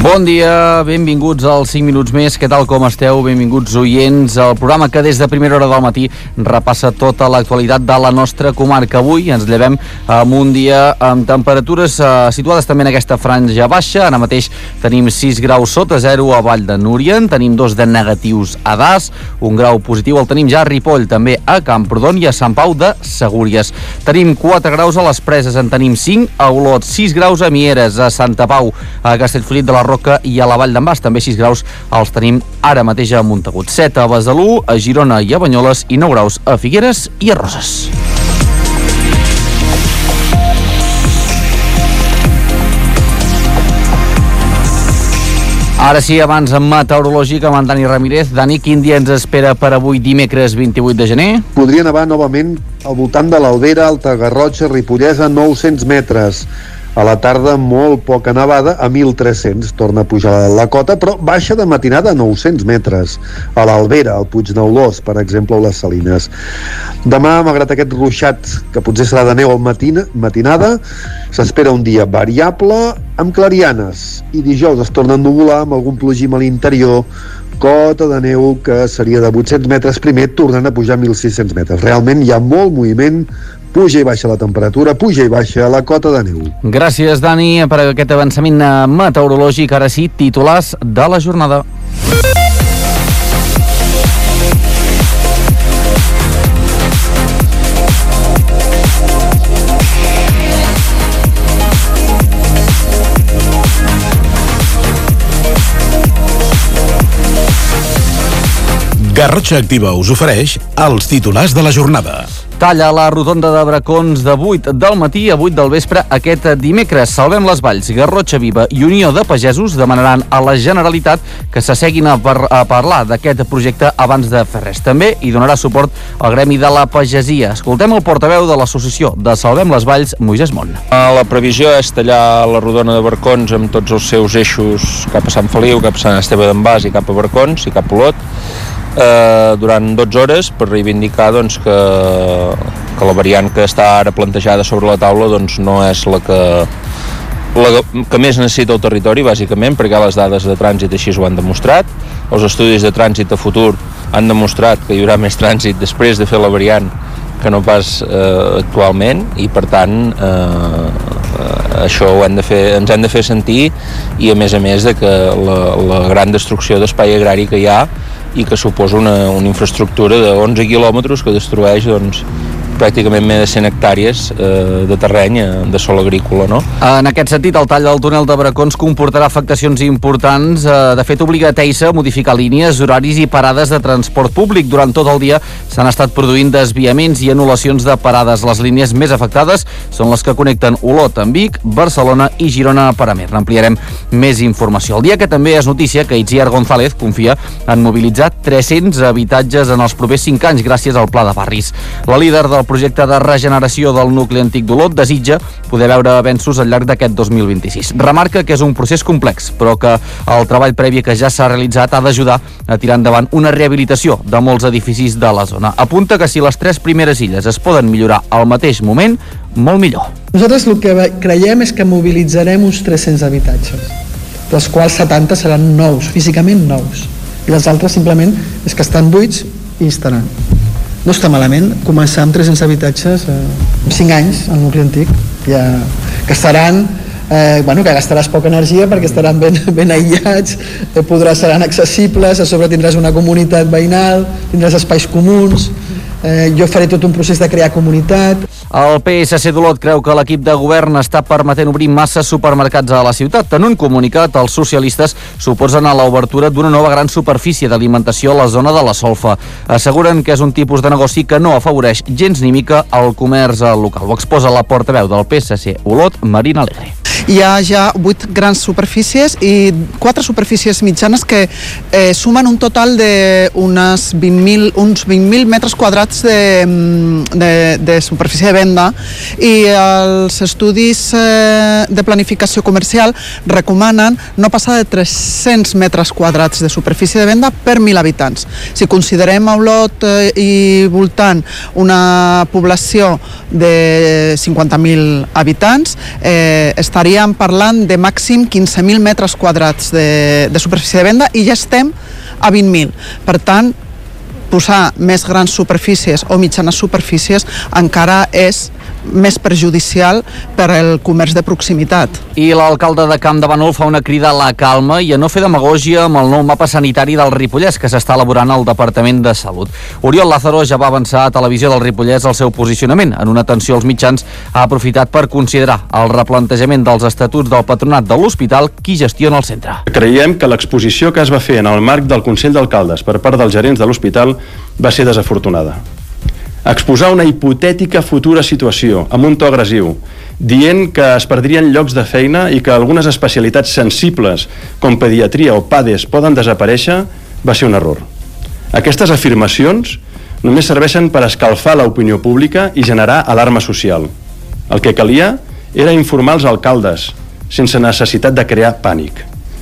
Bon dia, benvinguts als 5 minuts més. Què tal, com esteu? Benvinguts oients al programa que des de primera hora del matí repassa tota l'actualitat de la nostra comarca. Avui ens llevem amb un dia amb temperatures situades també en aquesta franja baixa. Ara mateix tenim 6 graus sota zero a Vall de Núria, tenim 2 de negatius a Das, un grau positiu el tenim ja a Ripoll, també a Camprodon i a Sant Pau de Segúries. Tenim 4 graus a les Preses, en tenim 5 a Olot, 6 graus a Mieres, a Santa Pau, a Castellfollit de la Roca i a la Vall d'en Bas, també 6 graus els tenim ara mateix a Montagut, 7 a Besalú, a Girona i a Banyoles i 9 graus a Figueres i a Roses. Ara sí, abans en meteorològic amb en Dani Ramírez. Dani, quin dia ens espera per avui dimecres 28 de gener? Podria nevar novament al voltant de l'Albera, Alta Garrotxa, Ripollès a 900 metres. A la tarda molt poca nevada, a 1.300, torna a pujar la cota, però baixa de matinada a 900 metres. A l'Albera, al Puigneulós, per exemple, o les Salines. Demà, malgrat aquest ruixat, que potser serà de neu al matinada, s'espera un dia variable amb clarianes. I dijous es torna a ennuvolar amb algun plogim a l'interior, cota de neu que seria de 800 metres primer, tornant a pujar a 1.600 metres. Realment hi ha molt moviment, puja i baixa la temperatura, puja i baixa la cota de neu. Gràcies, Dani, per aquest avançament meteorològic. Ara sí, titulars de la jornada. Garrotxa Activa us ofereix els titulars de la jornada. Talla la rotonda de Bracons de 8 del matí a 8 del vespre aquest dimecres. Salvem les Valls, Garrotxa Viva i Unió de Pagesos demanaran a la Generalitat que s'asseguin a parlar d'aquest projecte abans de fer res. També hi donarà suport al gremi de la pagesia. Escoltem el portaveu de l'associació de Salvem les Valls, Moisès Mont. La previsió és tallar la rodona de Bracons amb tots els seus eixos cap a Sant Feliu, cap a Sant Esteve d'en Bas i cap a Bracons i cap a Olot, durant 12 hores per reivindicar doncs, que la variant que està ara plantejada sobre la taula doncs, no és la que més necessita el territori, bàsicament, perquè les dades de trànsit així ho han demostrat. Els estudis de trànsit a futur han demostrat que hi haurà més trànsit després de fer la variant que no pas actualment, i per tant això ens hem de fer sentir, i a més de que la gran destrucció d'espai agrari que hi ha i que suposa una infraestructura de 11 quilòmetres que destrueix doncs, pràcticament més de 100 hectàrees de terreny de sòl agrícola, no? En aquest sentit, el tall del túnel de Bracons comportarà afectacions importants. De fet, obliga Teisa a modificar línies, horaris i parades de transport públic. Durant tot el dia s'han estat produint desviaments i anul·lacions de parades. Les línies més afectades són les que connecten Olot amb Vic, Barcelona i Girona per Amer. N'ampliarem més informació. El dia que també és notícia que Itziar González confia en mobilitzar 300 habitatges en els propers 5 anys gràcies al Pla de Barris. La líder del projecte de regeneració del nucli antic d'Olot desitja poder veure avenços al llarg d'aquest 2026. Remarca que és un procés complex, però que el treball previ que ja s'ha realitzat ha d'ajudar a tirar endavant una rehabilitació de molts edificis de la zona. Apunta que si les 3 primeres illes es poden millorar al mateix moment, molt millor. Nosaltres el que creiem és que mobilitzarem uns 300 habitatges, dels quals 70 seran nous, físicament nous, i els altres simplement és que estan buits i estaran. No està malament començar amb 300 habitatges en 5 anys al nucli antic, ja, que estaran que gastaràs poca energia perquè estaran ben aïllats, seran accessibles, a sobre tindràs una comunitat veïnal, tindràs espais comuns. Jo faré tot un procés de crear comunitat. El PSC d'Olot creu que l'equip de govern està permetent obrir massa supermercats a la ciutat. En un comunicat, els socialistes s'oposen a l'obertura d'una nova gran superfície d'alimentació a la zona de la Solfa. Asseguren que és un tipus de negoci que no afavoreix gens ni mica el comerç local. Ho exposa la portaveu del PSC Olot, Marina Alegre. Hi ha ja 8 grans superfícies i 4 superfícies mitjanes que sumen un total d'uns 20.000 metres quadrats de superfície de venda, i els estudis de planificació comercial recomanen no passar de 300 metres quadrats de superfície de venda per 1.000 habitants. Si considerem a Olot i voltant una població de 50.000 habitants, estaríem estaríem parlant de màxim 15.000 metres quadrats de superfície de venda i ja estem a 20.000. Per tant, posar més grans superfícies o mitjanes superfícies encara és més perjudicial per al comerç de proximitat. I l'alcalde de Camp de Bànol fa una crida a la calma i a no fer demagògia amb el nou mapa sanitari del Ripollès que s'està elaborant al Departament de Salut. Oriol Lázaro ja va avançar a Televisió del Ripollès el seu posicionament. En una atenció als mitjans ha aprofitat per considerar el replantejament dels estatuts del patronat de l'hospital qui gestiona el centre. Creiem que l'exposició que es va fer en el marc del Consell d'Alcaldes per part dels gerents de l'hospital va ser desafortunada. Exposar una hipotètica futura situació amb un to agressiu, dient que es perdrien llocs de feina i que algunes especialitats sensibles com pediatria o PADES poden desaparèixer, va ser un error. Aquestes afirmacions només serveixen per escalfar l'opinió pública i generar alarma social. El que calia era informar els alcaldes, sense necessitat de crear pànic.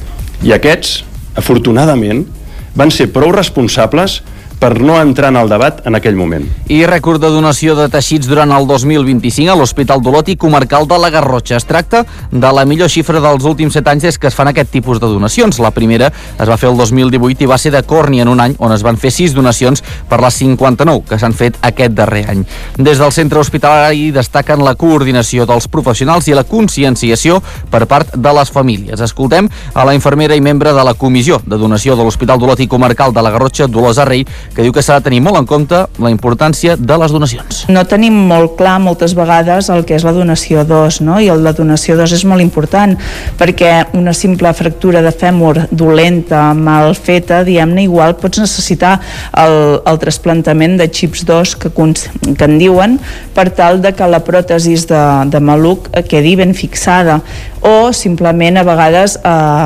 I aquests, afortunadament, van ser prou responsables per no entrar en el debat en aquell moment. I rècord de donació de teixits durant el 2025 a l'Hospital d'Olot i Comarcal de la Garrotxa. Es tracta de la millor xifra dels últims 7 anys des que es fan aquest tipus de donacions. La primera es va fer el 2018 i va ser de còrnia en un any on es van fer 6 donacions per les 59 que s'han fet aquest darrer any. Des del centre hospitalari destaquen la coordinació dels professionals i la conscienciació per part de les famílies. Escoltem a la infermera i membre de la Comissió de Donació de l'Hospital d'Olot i Comarcal de la Garrotxa, Dolors Arrey, que diu que s'ha de tenir molt en compte la importància de les donacions. No tenim molt clar moltes vegades el que és la donació d'os, no? I la donació d'os és molt important perquè una simple fractura de fèmur dolenta, mal feta, diguem-ne, igual pots necessitar el trasplantament de xips d'os que en diuen per tal de que la pròtesis de maluc quedi ben fixada o simplement a vegades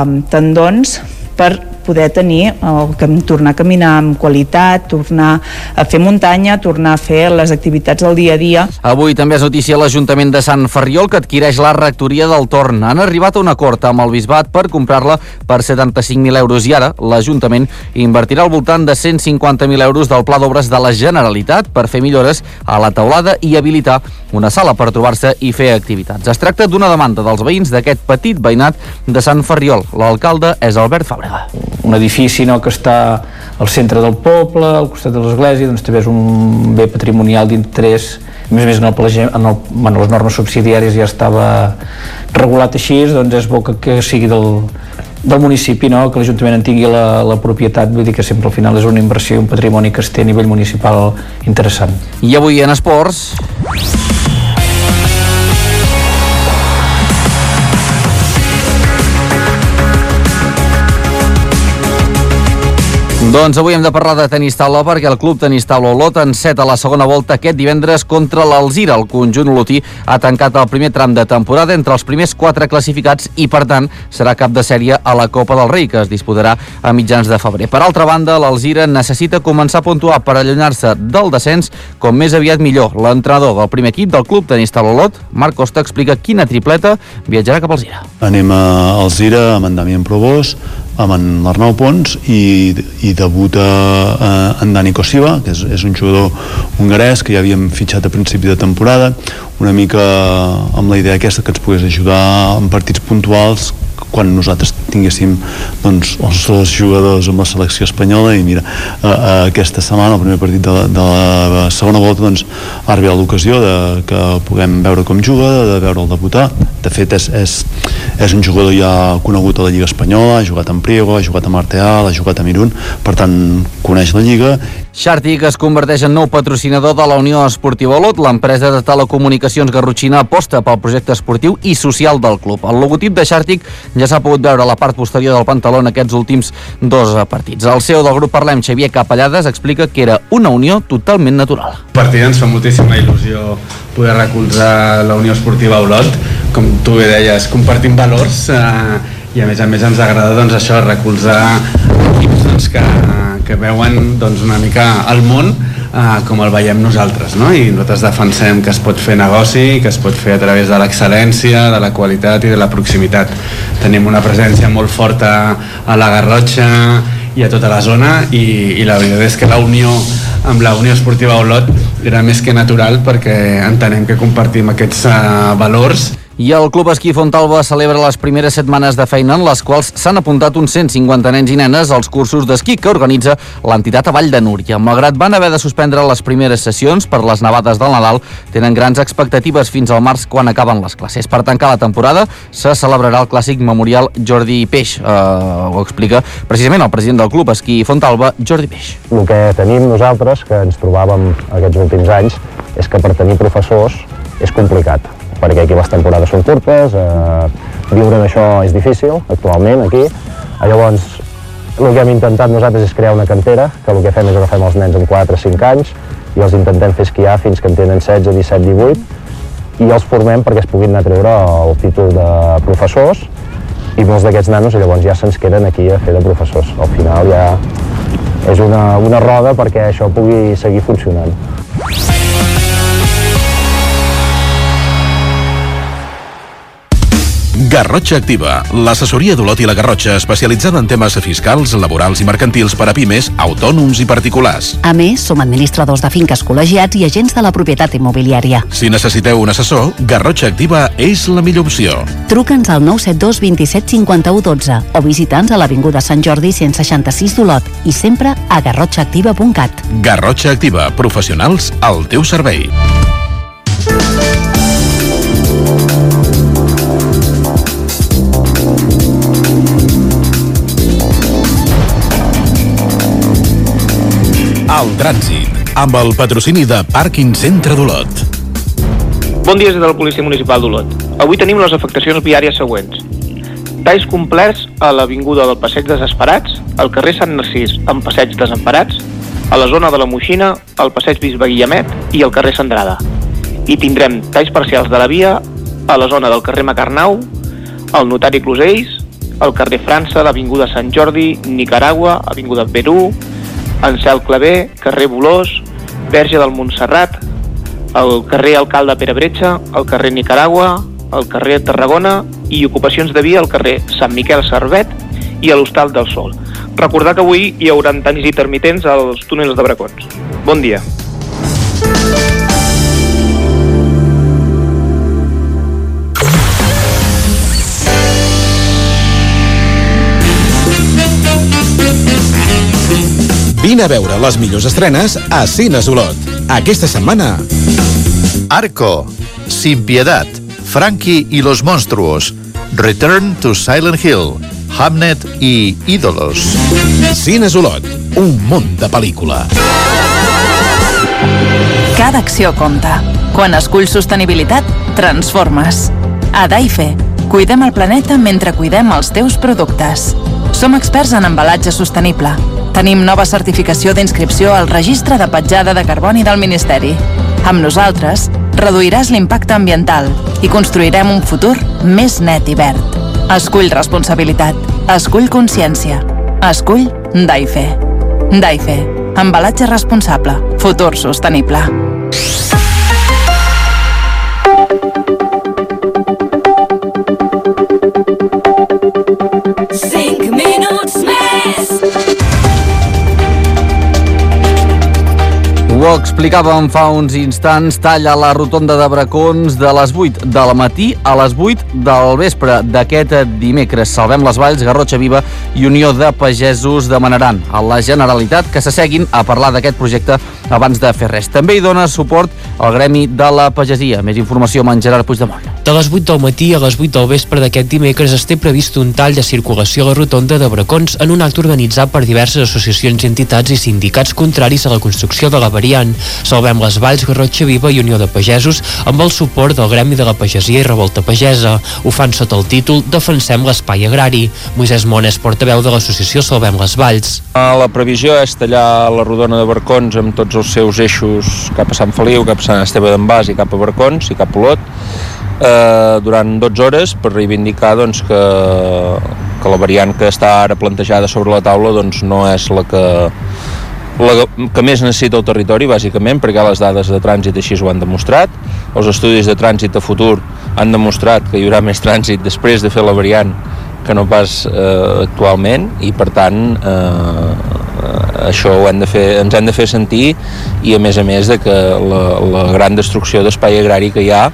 tendons per poder tenir, tornar a caminar amb qualitat, tornar a fer muntanya, tornar a fer les activitats del dia a dia. Avui també és notícia l'Ajuntament de Sant Ferriol que adquireix la rectoria del Torn. Han arribat a un acord amb el Bisbat per comprar-la per 75.000 euros i ara l'Ajuntament invertirà al voltant de 150.000 euros del Pla d'Obres de la Generalitat per fer millores a la teulada i habilitar una sala per trobar-se i fer activitats. Es tracta d'una demanda dels veïns d'aquest petit veïnat de Sant Ferriol. L'alcalde és Albert Fàbrega. Un edifici que està al centre del poble, al costat de l'església, doncs també és un bé patrimonial d'interès. A més a més, les normes subsidiàries ja estava regulat així, doncs és bo que sigui del municipi, que l'Ajuntament en tingui la propietat. Vull dir que sempre al final és una inversió i un patrimoni que es té a nivell municipal interessant. I avui en esports... Doncs avui hem de parlar de tenis taula perquè el club tenis taula Olot enceta la segona volta aquest divendres contra l'Alzira. El conjunt olotí ha tancat el primer tram de temporada entre els primers 4 classificats i, per tant, serà cap de sèrie a la Copa del Rei, que es disputarà a mitjans de febrer. Per altra banda, l'Alzira necessita començar a puntuar per allunyar-se del descens com més aviat millor. L'entrenador del primer equip del club tenis taula Olot, Marc Costa, explica quina tripleta viatjarà cap a Alzira. Anem a Alzira amb en Damián Probós, amb en l'Arnau Pons i debuta en Dani Kosiva, que és un jugador hongarès que ja havíem fitxat a principi de temporada, una mica amb la idea aquesta que ens pogués ajudar en partits puntuals quan nosaltres tinguéssim doncs, els dos jugadors amb la selecció espanyola. I mira, aquesta setmana, el primer partit de la segona volta, doncs, ha arribat l'ocasió de que puguem veure com juga, de veure'l debutar. De fet, és un jugador ja conegut a la Lliga Espanyola, ha jugat amb Priego, ha jugat amb Arteal, ha jugat amb Irún, per tant, coneix la Lliga. Xàrtic es converteix en nou patrocinador de la Unió Esportiva Olot. L'empresa de telecomunicacions garrotxina aposta pel projecte esportiu i social del club. El logotip de Xàrtic ja s'ha pogut veure a la part posterior del pantaló en aquests últims 2 partits. El CEO del grup Parlem, Xavier Capellades, explica que era una unió totalment natural. El partit ens fa moltíssima il·lusió poder recolzar la Unió Esportiva Olot, com tu bé deies, compartim valors i a més ens agrada doncs, això, recolzar equips doncs, que veuen doncs, una mica el món com el veiem nosaltres, no? I nosaltres defensem que es pot fer negoci, que es pot fer a través de l'excel·lència, de la qualitat i de la proximitat. Tenim una presència molt forta a la Garrotxa i a tota la zona i la veritat és que la unió amb la Unió Esportiva Olot era més que natural perquè entenem que compartim aquests valors. I el Club Esquí Fontalba celebra les primeres setmanes de feina en les quals s'han apuntat uns 150 nens i nenes als cursos d'esquí que organitza l'entitat a Vall de Núria. Malgrat van haver de suspendre les primeres sessions per les nevades del Nadal, tenen grans expectatives fins al març quan acaben les classes. Per tancar la temporada se celebrarà el clàssic memorial Jordi Peix. Ho explica precisament el president del Club Esquí Fontalba, Jordi Peix. El que tenim nosaltres, que ens trobàvem aquests últims anys, és que per tenir professors és complicat, perquè aquí les temporades són curtes, viure d'això és difícil actualment aquí. Llavors, el que hem intentat nosaltres és crear una cantera, que el que fem és agafem els nens amb 4 o 5 anys i els intentem fer esquiar fins que en tenen 16, 17, 18 i els formem perquè es puguin anar a treure el títol de professors i molts d'aquests nanos llavors ja se'ns queden aquí a fer de professors. Al final ja és una roda perquè això pugui seguir funcionant. Garrotxa Activa, l'assessoria d'Olot i la Garrotxa especialitzada en temes fiscals, laborals i mercantils per a pimes, autònoms i particulars. A més, som administradors de finques col·legiats i agents de la propietat immobiliària. Si necessiteu un assessor, Garrotxa Activa és la millor opció. Truca'ns al 972 27 51 12 o visita'ns a l'Avinguda Sant Jordi 166 d'Olot i sempre a garrotxaactiva.cat. Garrotxa Activa, professionals al teu servei. El trànsit, amb el patrocini de Pàrquing Centre d'Olot. Bon dia des de la Policia Municipal d'Olot. Avui tenim les afectacions viàries següents. Talls complets a l'avinguda del Passeig Desesperats, al carrer Sant Narcís amb Passeig Desemparats, a la zona de la Moixina, al Passeig Bisbe Guillemet i al carrer Sandrada. I tindrem talls parcials de la via a la zona del carrer Macarnau, al Notari Closells, al carrer França, l'avinguda Sant Jordi, Nicaragua, avinguda Perú, Ansel Clavé, carrer Bolós, Verge del Montserrat, el carrer Alcalde Pere Bretxa, el carrer Nicaragua, el carrer Tarragona i ocupacions de via al carrer Sant Miquel Servet i a l'Hostal del Sol. Recordar que avui hi haurà talls intermitents als túnels de Bracons. Bon dia. Vine a veure les millors estrenes a Cines Olot. Aquesta setmana... Arco, Sin Piedad, Frankie y los Monstruos, Return to Silent Hill, Hamnet i Ídolos. Cines Olot, un món de pel·lícula. Cada acció compta. Quan esculls sostenibilitat, transformes. A Daife, cuidem el planeta mentre cuidem els teus productes. Som experts en embalatge sostenible. Tenim nova certificació d'inscripció al Registre de Petjada de Carboni del Ministeri. Amb nosaltres, reduiràs l'impacte ambiental i construirem un futur més net i verd. Escull responsabilitat. Escull consciència. Escull Daife. Daife. Embalatge responsable. Futur sostenible. Ho explicàvem fa uns instants, tall a la rotonda de Bracons de les 8 del matí a les 8 del vespre d'aquest dimecres. Salvem les Valls, Garrotxa Viva i Unió de Pagesos demanaran a la Generalitat que s'asseguin a parlar d'aquest projecte abans de fer res. També hi dona suport al Gremi de la Pagesia. Més informació amb en Gerard Puigdemont. De les 8 del matí a les 8 del vespre d'aquest dimecres es té previst un tall de circulació a la rotonda de Bracons en un acte organitzat per diverses associacions i entitats i sindicats contraris a la construcció de la variant. Salvem les Valls, Garrotxa Viva i Unió de Pagesos amb el suport del Gremi de la Pagesia i Revolta Pagesa. Ho fan sota el títol Defensem l'espai agrari. Moisès Mones, portaveu de l'associació Salvem les Valls. La previsió és tallar la rodona de Barcons amb tots els seus eixos cap a Sant Feliu, cap a Sant Esteve d'en Bas i cap a Barcons i cap a Olot durant 12 hores per reivindicar doncs, que la variant que està ara plantejada sobre la taula doncs, no és la que més necessita el territori, bàsicament, perquè les dades de trànsit així ho han demostrat. Els estudis de trànsit a futur han demostrat que hi haurà més trànsit després de fer la variant que no pas actualment, i per tant això ens hem de fer sentir, i a més de que la gran destrucció d'espai agrari que hi ha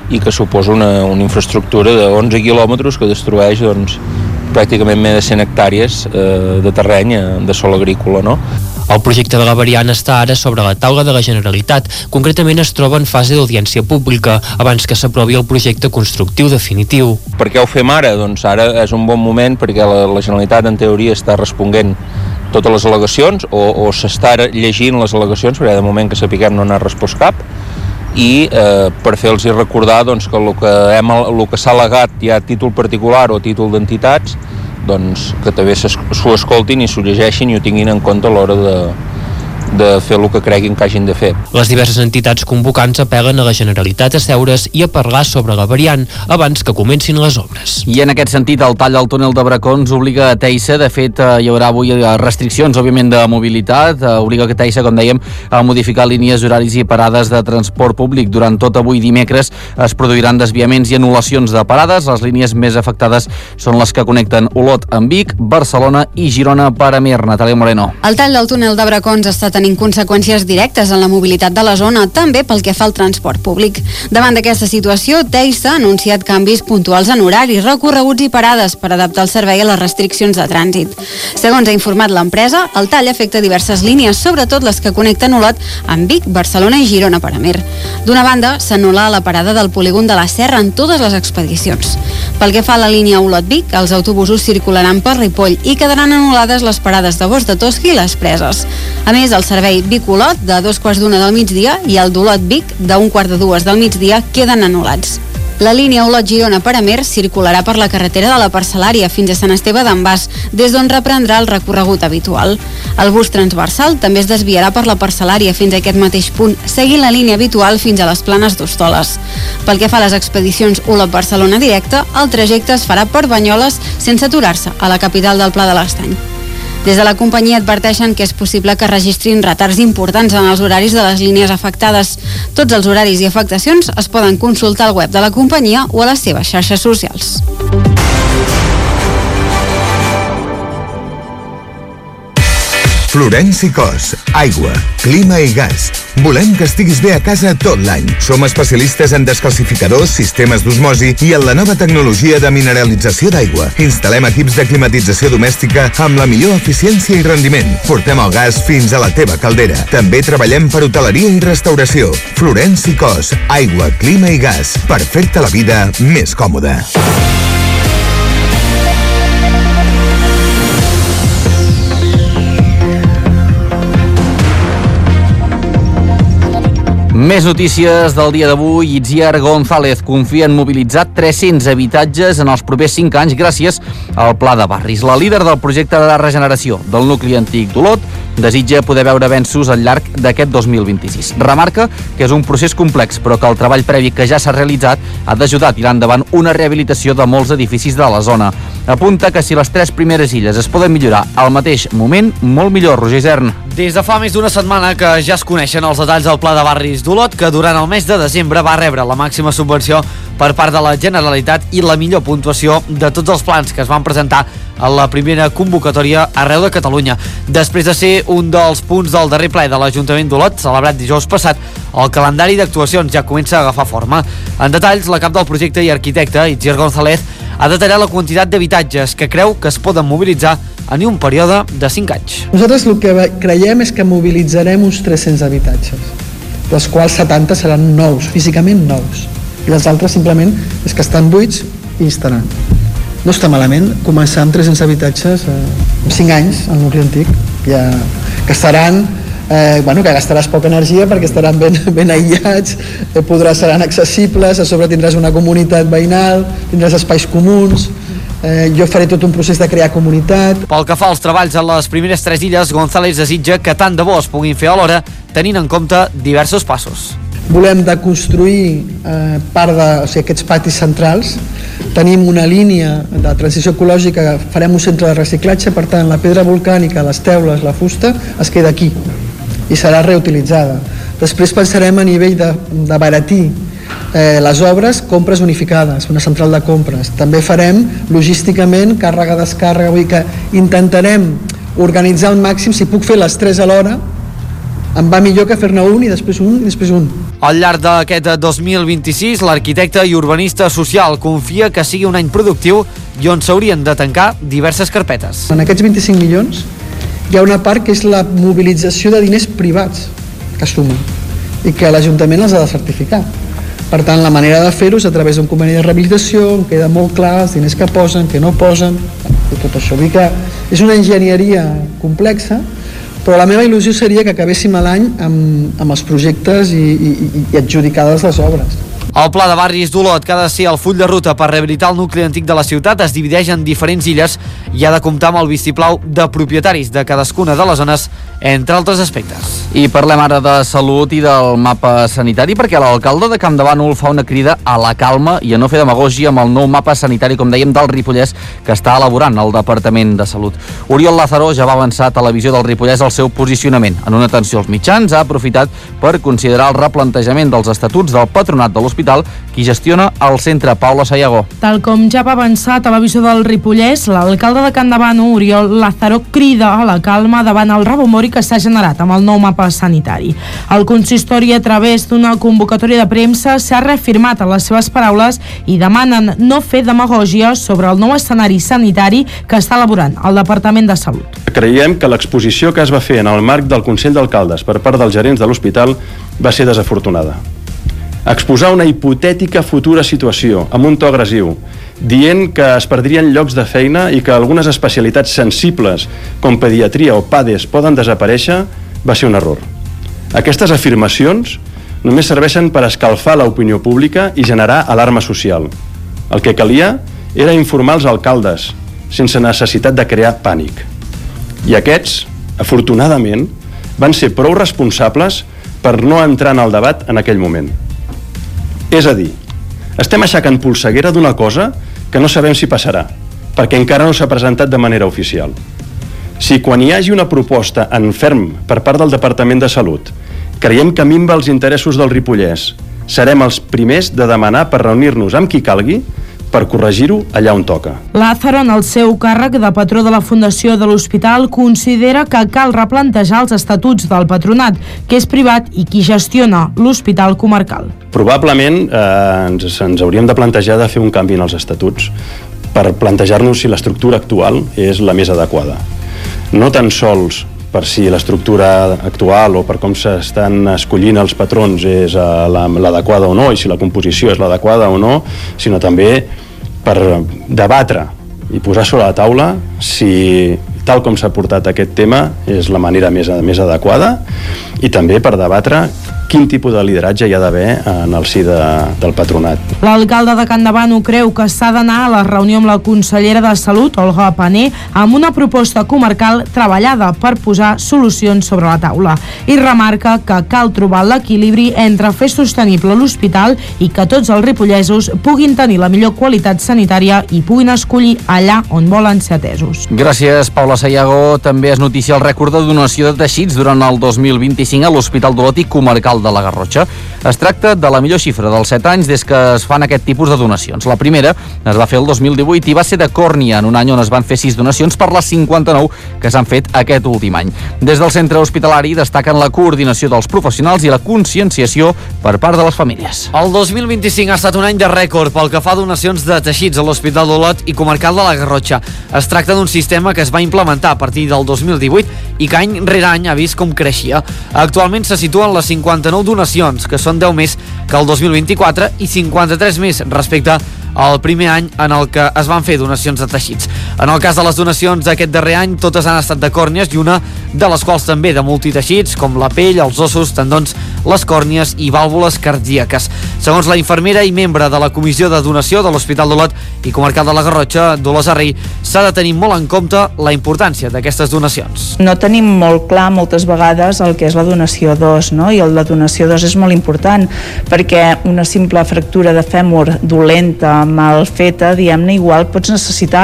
i que suposa una infraestructura de 11 quilòmetres que destrueix pràcticament més de 100 hectàrees de terreny de sòl agrícola, no? El projecte de la variant està ara sobre la taula de la Generalitat. Concretament es troba en fase d'audiència pública, abans que s'aprovi el projecte constructiu definitiu. Per què ho fem ara? Doncs ara és un bon moment perquè la Generalitat en teoria està responent totes les al·legacions o s'està llegint les al·legacions, perquè de moment que sapiguem no n'ha respost cap, i per fer-los recordar que el que s'ha al·legat ja a títol particular o a títol d'entitats, que també s'ho escoltin i s'ho llegeixin i ho tinguin en compte a l'hora de fer el que creguin que hagin de fer. Les diverses entitats convocants apel·len a la Generalitat a seure's i a parlar sobre la variant abans que comencin les obres. I en aquest sentit, el tall al túnel de Bracons obliga a Teissa, de fet hi haurà avui restriccions, òbviament, de mobilitat, obliga a Teissa, com dèiem, a modificar línies, horaris i parades de transport públic. Durant tot avui dimecres es produiran desviaments i anul·lacions de parades. Les línies més afectades són les que connecten Olot amb Vic, Barcelona i Girona per Amer. Natàlia Moreno. El tall del túnel de Bracons està tenint conseqüències directes en la mobilitat de la zona, també pel que fa al transport públic. Davant d'aquesta situació, Teissa ha anunciat canvis puntuals en horaris, recorreguts i parades per adaptar el servei a les restriccions de trànsit. Segons ha informat l'empresa, el tall afecta diverses línies, sobretot les que connecten Olot amb Vic, Barcelona i Girona per Amer. D'una banda, s'anul·la la parada del polígon de la Serra en totes les expedicions. Pel que fa a la línia Olot-Vic, els autobusos circularan per Ripoll i quedaran anul·lades les parades de Bos de Tosca i les Preses. A més, el servei Vic-Olot de 2:15 del migdia i el d'Olot-Vic de 1:15 del migdia queden anul·lats. La línia Olot-Girona per Amer circularà per la carretera de la Parcel·lària fins a Sant Esteve d'en Bas, des d'on reprendrà el recorregut habitual. El bus transversal també es desviarà per la Parcel·lària fins a aquest mateix punt, seguint la línia habitual fins a les Planes d'Hostoles. Pel que fa a les expedicions Olot-Barcelona directa, el trajecte es farà per Banyoles sense aturar-se a la capital del Pla de l'Estany. Des de la companyia adverteixen que és possible que registrin retards importants en els horaris de les línies afectades. Tots els horaris i afectacions es poden consultar al web de la companyia o a les seves xarxes socials. Florenci Cos, aigua, clima i gas. Volem que estiguis bé a casa tot l'any. Som especialistes en descalcificadors, sistemes d'osmosi i en la nova tecnologia de mineralització d'aigua. Instal·lem equips de climatització domèstica amb la millor eficiència i rendiment. Portem el gas fins a la teva caldera. També treballem per hoteleria i restauració. Florenci Cos, aigua, clima i gas. Per fer-te la vida més còmoda. Més notícies del dia d'avui. Itziar González confia en mobilitzar 300 habitatges en els propers 5 anys gràcies al Pla de Barris. La líder del projecte de regeneració del nucli antic d'Olot desitja poder veure avenços al llarg d'aquest 2026. Remarca que és un procés complex, però que el treball previ que ja s'ha realitzat ha d'ajudar a tirar endavant una rehabilitació de molts edificis de la zona. Apunta que si les 3 primeres illes es poden millorar al mateix moment, molt millor. Roger Isern. Des de fa més d'una setmana que ja es coneixen els detalls del Pla de Barris d'Olot, que durant el mes de desembre va rebre la màxima subvenció per part de la Generalitat i la millor puntuació de tots els plans que es van presentar a la primera convocatòria arreu de Catalunya. Després de ser un dels punts del darrer ple de l'Ajuntament d'Olot, celebrat dijous passat, el calendari d'actuacions ja comença a agafar forma. En detalls, la cap del projecte i arquitecte, Itziar González, ha detallat la quantitat d'habitatges que creu que es poden mobilitzar en un període de 5 anys. Nosaltres el que creiem és que mobilitzarem uns 300 habitatges, dels quals 70 seran nous, físicament nous, i els altres simplement és que estan buits i estaran. No està malament començar amb 300 habitatges en 5 anys al nucli antic, que estaran que gastaràs poca energia perquè estaran ben aïllats, seran accessibles, a sobre tindràs una comunitat veïnal, tindràs espais comuns. Jo faré tot un procés de crear comunitat. Pel que fa als treballs a les primeres 3 illes, González desitja que tant de bo es puguin fer alhora, tenint en compte diversos passos. Volem deconstruir aquests patis centrals. Tenim una línia de transició ecològica, farem un centre de reciclatge, per tant la pedra volcànica, les teules, la fusta es queda aquí i serà reutilitzada. Després pensarem a nivell d'abaratir les obres, compres unificades, una central de compres. També farem logísticament càrrega-descàrrega, vull dir que intentarem organitzar al màxim, si puc fer les 3 alhora, Em va millor que fer-ne un i després un i després un. Al llarg d'aquest 2026, l'arquitecte i urbanista social confia que sigui un any productiu i on s'haurien de tancar diverses carpetes. En aquests 25 milions hi ha una part que és la mobilització de diners privats que suma i que l'Ajuntament els ha de certificar. Per tant, la manera de fer-ho és a través d'un conveni de rehabilitació, on queda molt clar els diners que posen, que no posen, i tot això. Vull dir que és una enginyeria complexa, però la meva il·lusió seria que acabéssim l'any amb els projectes i adjudicades les obres. El Pla de Barris d'Olot, que ha de ser el full de ruta per rehabilitar el nucli antic de la ciutat, es divideix en diferents illes i ha de comptar amb el vistiplau de propietaris de cadascuna de les zones, entre altres aspectes. I parlem ara de salut i del mapa sanitari, perquè l'alcalde de Campdevànol fa una crida a la calma i a no fer demagògia amb el nou mapa sanitari, com dèiem, del Ripollès, que està elaborant el Departament de Salut. Oriol Lázaro ja va avançar a Televisió del Ripollès el seu posicionament. En una atenció als mitjans ha aprofitat per considerar el replantejament dels estatuts del patronat de l'hospital, qui gestiona el centre, Paula Sayago. Tal com ja va avançar a Televisió del Ripollès, l'alcalde de Campdevànol, Oriol Lázaro, crida a la calma davant el rebomori que s'ha generat amb el nou mapa sanitari. El consistori, a través d'una convocatòria de premsa, s'ha reafirmat en les seves paraules i demanen no fer demagògia sobre el nou escenari sanitari que està elaborant el Departament de Salut. Creiem que l'exposició que es va fer en el marc del Consell d'Alcaldes per part dels gerents de l'hospital va ser desafortunada. Exposar una hipotètica futura situació amb un to agressiu, dient que es perdrien llocs de feina i que algunes especialitats sensibles, com pediatria o PADES, poden desaparèixer, va ser un error. Aquestes afirmacions només serveixen per escalfar l'opinió pública i generar alarma social. El que calia era informar els alcaldes, sense necessitat de crear pànic. I aquests, afortunadament, van ser prou responsables per no entrar en el debat en aquell moment. És a dir, estem aixecant polseguera d'una cosa que no sabem si passarà, perquè encara no s'ha presentat de manera oficial. Si quan hi hagi una proposta en ferm per part del Departament de Salut creiem que minva els interessos del Ripollès, serem els primers de demanar per reunir-nos amb qui calgui per corregir-ho allà on toca. Lázaro, en el seu càrrec de patró de la Fundació de l'Hospital, considera que cal replantejar els estatuts del patronat, que és privat i qui gestiona l'hospital comarcal. Probablement ens hauríem de plantejar de fer un canvi en els estatuts per plantejar-nos si l'estructura actual és la més adequada. No tan sols per si l'estructura actual o per com s'estan escollint els patrons és l'adequada o no i si la composició és l'adequada o no, sinó també per debatre i posar sobre la taula si tal com s'ha portat aquest tema és la manera més adequada i també per debatre quin tipus de lideratge hi ha d'haver en el si del patronat. L'alcalde de Campdevànol creu que s'ha d'anar a la reunió amb la consellera de Salut, Olga Pané, amb una proposta comarcal treballada per posar solucions sobre la taula. I remarca que cal trobar l'equilibri entre fer sostenible l'hospital i que tots els ripollesos puguin tenir la millor qualitat sanitària i puguin escollir allà on volen ser atesos. Gràcies, Paula Sayago. També es noticia el rècord de donació de teixits durant el 2025 a l'Hospital d'Olot i Comarcal de la Garrotxa. Es tracta de la millor xifra dels 7 anys des que es fan aquest tipus de donacions. La primera es va fer el 2018 i va ser de còrnia, en un any on es van fer 6 donacions per les 59 que s'han fet aquest últim any. Des del centre hospitalari destaquen la coordinació dels professionals i la conscienciació per part de les famílies. El 2025 ha estat un any de rècord pel que fa a donacions de teixits a l'Hospital d'Olot i Comarcal de la Garrotxa. Es tracta d'un sistema que es va implementar a partir del 2018 i que any rere any ha vist com creixia. Actualment se situen les 59 donacions, que són 10 més que el 2024 i 53 més respecte el primer any en el que es van fer donacions de teixits. En el cas de les donacions d'aquest darrer any, totes han estat de còrnies i una de les quals també de multiteixits, com la pell, els ossos, tendons, les còrnies i vàlvules cardíaques. Segons la infermera i membre de la Comissió de Donació de l'Hospital d'Olot i Comarcal de la Garrotxa, Dolors Arrey, s'ha de tenir molt en compte la importància d'aquestes donacions. No tenim molt clar moltes vegades el que és la donació d'os, no? I la donació d'os és molt important perquè una simple fractura de fèmur dolenta, mal feta, diguem-ne, igual pots necessitar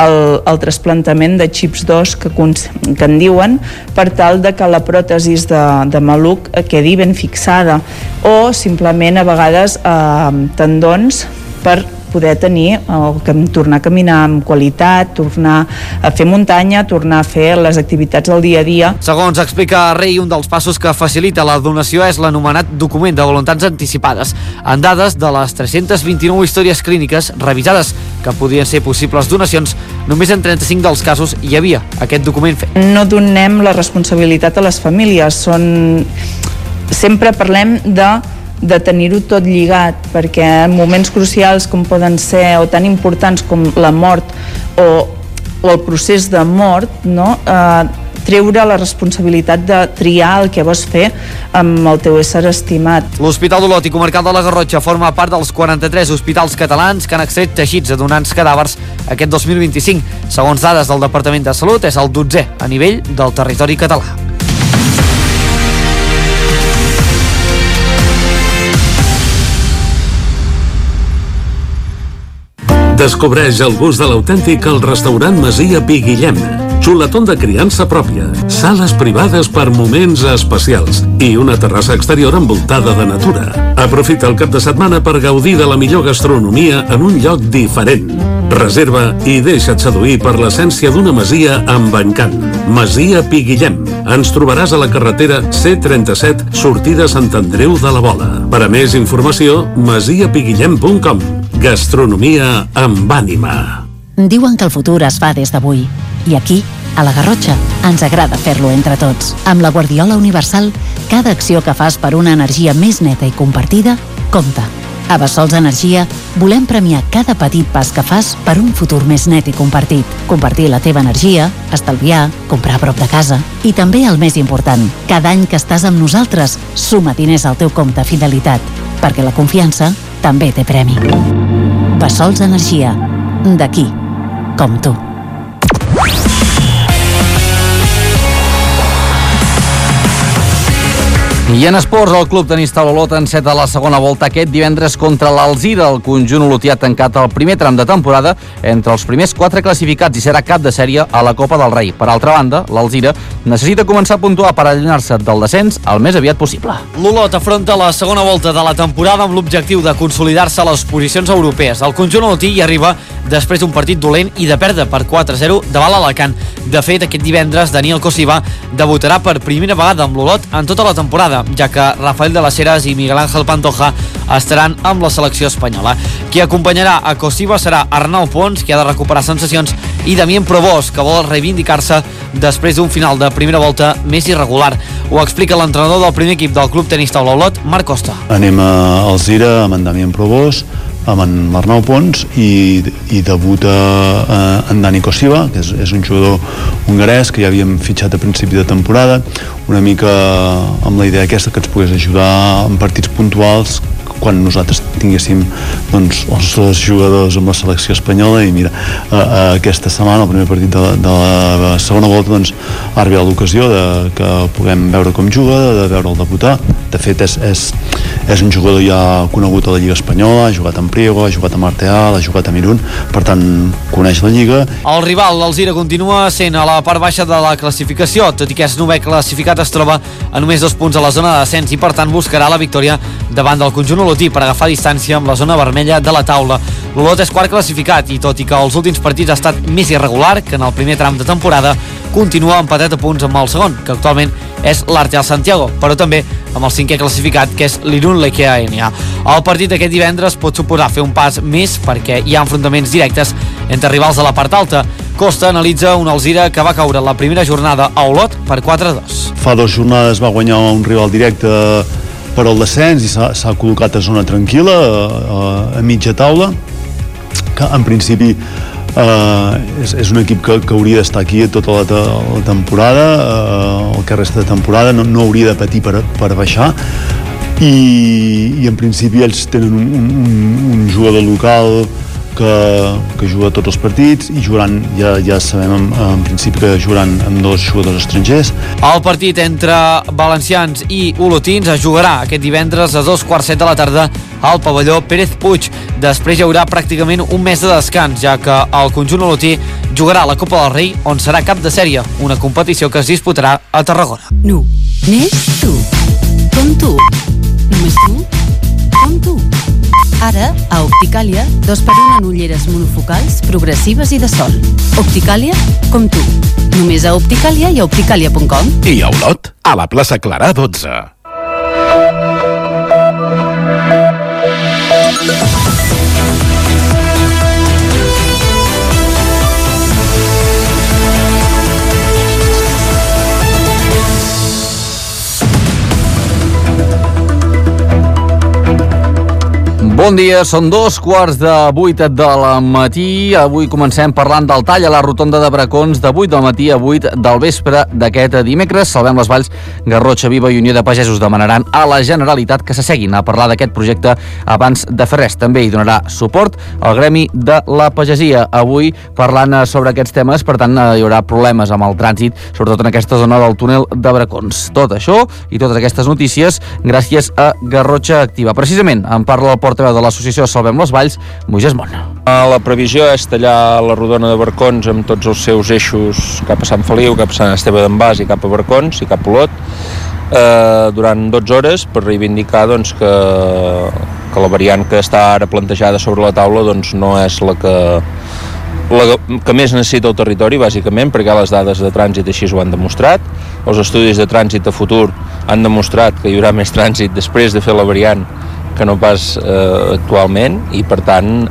el trasplantament de xips d'os que en diuen per tal de que la pròtesis de maluc quedi ben fixada o simplement a vegades tendons per poder tenir, tornar a caminar amb qualitat, tornar a fer muntanya, tornar a fer les activitats del dia a dia. Segons explica Rei, un dels passos que facilita la donació és l'anomenat document de voluntats anticipades, amb dades de les 329 històries clíniques revisades que podrien ser possibles donacions. Només en 35 dels casos hi havia aquest document fet. No donem la responsabilitat a les famílies, sempre parlem de tenir-ho tot lligat, perquè en moments crucials com poden ser, o tan importants com la mort o el procés de mort, no? Treure la responsabilitat de triar el que vols fer amb el teu ésser estimat. L'Hospital d'Olot i Comarcal de la Garrotxa forma part dels 43 hospitals catalans que han extret teixits a donants cadàvers aquest 2025. Segons dades del Departament de Salut, és el 12è a nivell del territori català. Descobreix el gust de l'autèntic al restaurant Masia Pi Guillem. Xuletón de criança pròpia, sales privades per moments especials i una terrassa exterior envoltada de natura. Aprofita el cap de setmana per gaudir de la millor gastronomia en un lloc diferent. Reserva i deixa't seduir per l'essència d'una masia amb encant. Masia Pi Guillem. Ens trobaràs a la carretera C37, sortida Sant Andreu de la Vola. Per a més informació, masiapiguillem.com. Gastronomia amb ànima. Diuen que el futur es fa des d'avui. I aquí, a la Garrotxa, ens agrada fer-lo entre tots. Amb la Guardiola Universal, cada acció que fas per una energia més neta i compartida, compta. A Bessols Energia volem premiar cada petit pas que fas per un futur més net i compartit. Compartir la teva energia, estalviar, comprar a prop de casa. I també el més important, cada any que estàs amb nosaltres, suma diners al teu compte Fidelitat, perquè la confiança també té premi. Bessols Energia. D'aquí, com tu. I en esports, el club tenista Olot enceta la segona volta aquest divendres contra l'Alzira. El conjunt olotí ha tancat el primer tram de temporada entre els primers 4 classificats i serà cap de sèrie a la Copa del Rei. Per altra banda, l'Alzira necessita començar a puntuar per allunyar-se del descens el més aviat possible. L'Olot afronta la segona volta de la temporada amb l'objectiu de consolidar-se a les posicions europees. El conjunt olotí hi arriba després d'un partit dolent i de perdre per 4-0 davant l'Alacant. De fet, aquest divendres Daniel Cosiva debutarà per primera vegada amb l'Olot en tota la temporada, ja que Rafael de las Heras i Miguel Ángel Pantoja estaran amb la selecció espanyola. Qui acompanyarà a Cosiva serà Arnau Pons, que ha de recuperar sensacions, i Damien Probós, que vol reivindicar-se després d'un final de primera volta més irregular. Ho explica l'entrenador del primer equip del club tenista Olot, Marc Costa. Anem a Alzira amb en Damien Probós, amb en Arnau Pons i debuta en Dani Cosiva, que és un jugador hongarès que ja havíem fitxat a principi de temporada, una mica amb la idea aquesta que ens pogués ajudar en partits puntuals quan nosaltres tinguéssim doncs, els dos jugadors amb la selecció espanyola. I mira, aquesta setmana, el primer partit de la segona volta, doncs, ha arribat l'ocasió de que puguem veure com juga, de veure'l debutar. De fet, és un jugador ja conegut a la Lliga Espanyola, ha jugat en Priego, ha jugat a Marteal, ha jugat a Mirun, per tant, coneix la Lliga. El rival, l'Alzira, continua sent a la part baixa de la classificació, tot i que és novè classificat, es troba a només 2 punts a la zona de descens i, per tant, buscarà la victòria davant del conjunt olotí per agafar distància amb la zona vermella de la taula. L'Olot és quart classificat i, tot i que els últims partits ha estat més irregular que en el primer tram de temporada, continua empatat a punts amb el segon, que actualment és l'Arteal Santiago, però també amb el 5è classificat, que és l'Irun Lechea Enya. El partit d'aquest divendres pot suposar fer un pas més perquè hi ha enfrontaments directes entre rivals de la part alta. Costa analitza un Alzira que va caure la primera jornada a Olot per 4-2. Fa 2 jornades va guanyar un rival directe per al descens i s'ha col·locat a zona tranquil·la, a mitja taula, que en principi és un equip que hauria d'estar aquí tota la temporada, el que resta de temporada, no hauria de patir per baixar, i en principi ells tenen un jugador local que juga tots els partits i jugaran, ja sabem en principi que jugaran amb 2 jugadors estrangers. El partit entre valencians i olotins es jugarà aquest divendres a 2:15 de la tarda al pavelló Pérez Puig. Després hi haurà pràcticament un mes de descans, ja que el conjunt olotí jugarà a la Copa del Rei, on serà cap de sèrie, una competició que es disputarà a Tarragona. Només tu. Com tu. Només tu. Com tu. Ara, a Opticàlia, 2x1 en ulleres monofocals, progressives i de sol. Opticàlia, com tu. Només a Opticàlia i a opticàlia.com. I a Olot, a la plaça Clarà 12. Bon dia, són 2:15 del matí. Avui comencem parlant del tall a la rotonda de Bracons de 8 del matí a 8 del vespre d'aquest dimecres. Salvem les Valls, Garrotxa Viva i Unió de Pagesos demanaran a la Generalitat que s'asseguin a parlar d'aquest projecte abans de fer res. També hi donarà suport al Gremi de la Pagesia. Avui parlant sobre aquests temes, per tant hi haurà problemes amb el trànsit, sobretot en aquesta zona del túnel de Bracons. Tot això i totes aquestes notícies gràcies a Garrotxa Activa. Precisament en parla el portaveu de l'associació Salvem les Valls, Moisès Mont. La previsió és tallar la rodona de Barcons amb tots els seus eixos cap a Sant Feliu, cap a Sant Esteve d'en Bas i cap a Barcons i cap a Olot durant 12 hores per reivindicar doncs, que la variant que està ara plantejada sobre la taula doncs, no és la que més necessita el territori, bàsicament, perquè les dades de trànsit així ho han demostrat. Els estudis de trànsit a futur han demostrat que hi haurà més trànsit després de fer la variant que no pas actualment, i per tant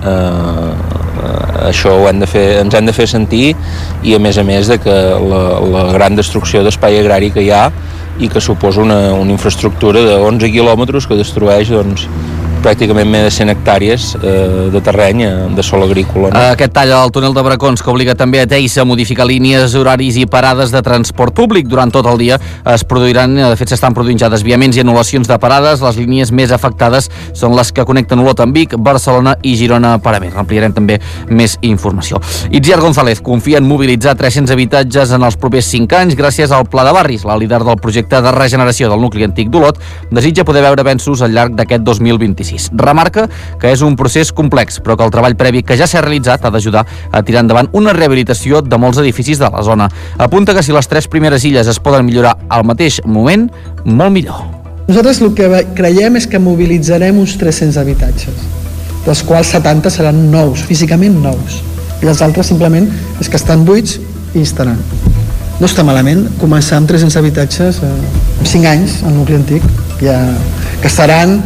això ens hem de fer sentir, i a més de que la gran destrucció d'espai agrari que hi ha i que suposa una infraestructura de 11 quilòmetres que destrueix doncs, pràcticament més de 100 hectàrees de terreny de sòl agrícola. No? Aquest tall al túnel de Bracons que obliga també a Teissa a modificar línies, horaris i parades de transport públic. Durant tot el dia es produiran, de fet s'estan produint ja desviaments i anul·lacions de parades. Les línies més afectades són les que connecten Olot amb Vic, Barcelona i Girona per a més. Ampliarem també més informació. Itziar González confia en mobilitzar 300 habitatges en els propers 5 anys gràcies al Pla de Barris. La líder del projecte de regeneració del nucli antic d'Olot desitja poder veure avenços al llarg d'aquest 2026. Remarca que és un procés complex, però que el treball previ que ja s'ha realitzat ha d'ajudar a tirar endavant una rehabilitació de molts edificis de la zona. Apunta que si les 3 primeres illes es poden millorar al mateix moment, molt millor. Nosaltres el que creiem és que mobilitzarem uns 300 habitatges, dels quals 70 seran nous, físicament nous, i els altres simplement és que estan buits i estaran. No està malament començar amb 300 habitatges en 5 anys al nucli antic, ja, que estaran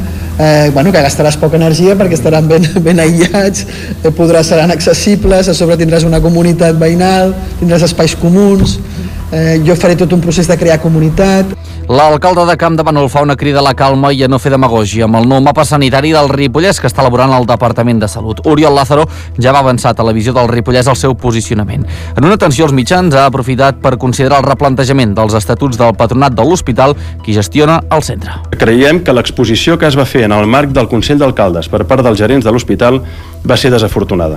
que gastaràs poca energia perquè estaran ben aïllats, seran accessibles, a sobre tindràs una comunitat veïnal, tindràs espais comuns, jo faré tot un procés de crear comunitat. L'alcalde de Campdevànol fa una crida a la calma i a no fer demagògia amb el nou mapa sanitari del Ripollès que està elaborant el Departament de Salut. Oriol Lázaro ja va avançar a Televisió del Ripollès el seu posicionament. En una atenció als mitjans ha aprofitat per considerar el replantejament dels estatuts del patronat de l'hospital qui gestiona el centre. Creiem que l'exposició que es va fer en el marc del Consell d'Alcaldes per part dels gerents de l'hospital va ser desafortunada.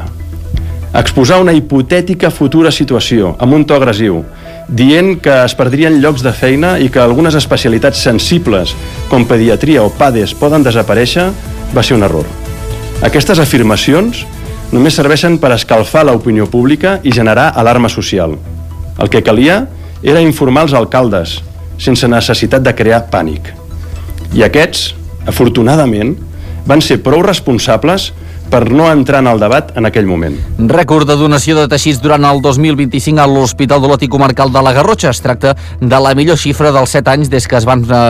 Exposar una hipotètica futura situació amb un to agressiu, dient que es perdrien llocs de feina i que algunes especialitats sensibles com pediatria o PADES poden desaparèixer, va ser un error. Aquestes afirmacions només serveixen per escalfar l'opinió pública i generar alarma social. El que calia era informar els alcaldes, sense necessitat de crear pànic. I aquests, afortunadament, van ser prou responsables per no entrar en el debat en aquell moment. Rècord de donació de teixits durant el 2025 a l'Hospital d'Olot i Comarcal de la Garrotxa. Es tracta de la millor xifra dels 7 anys des que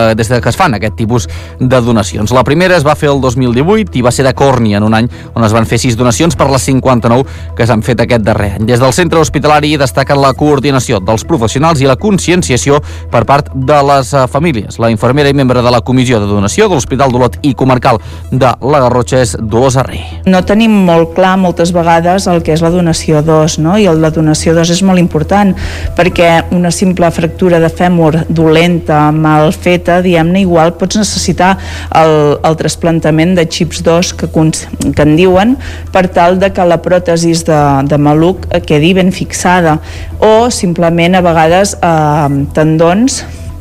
es fan aquest tipus de donacions. La primera es va fer el 2018 i va ser de còrnia, en un any on es van fer 6 donacions per les 59 que s'han fet aquest darrer any. Des del centre hospitalari destaquen la coordinació dels professionals i la conscienciació per part de les famílies. La infermera i membre de la comissió de donació de l'Hospital d'Olot i Comarcal de la Garrotxa és Dolors Arrey. No tenim molt clar moltes vegades el que és la donació d'os, no? I la donació d'os és molt important perquè una simple fractura de fèmur dolenta, mal feta, diguem-ne, igual pots necessitar el trasplantament de xips d'os que en diuen per tal de que la pròtesi de maluc quedi ben fixada, o simplement a vegades tendons per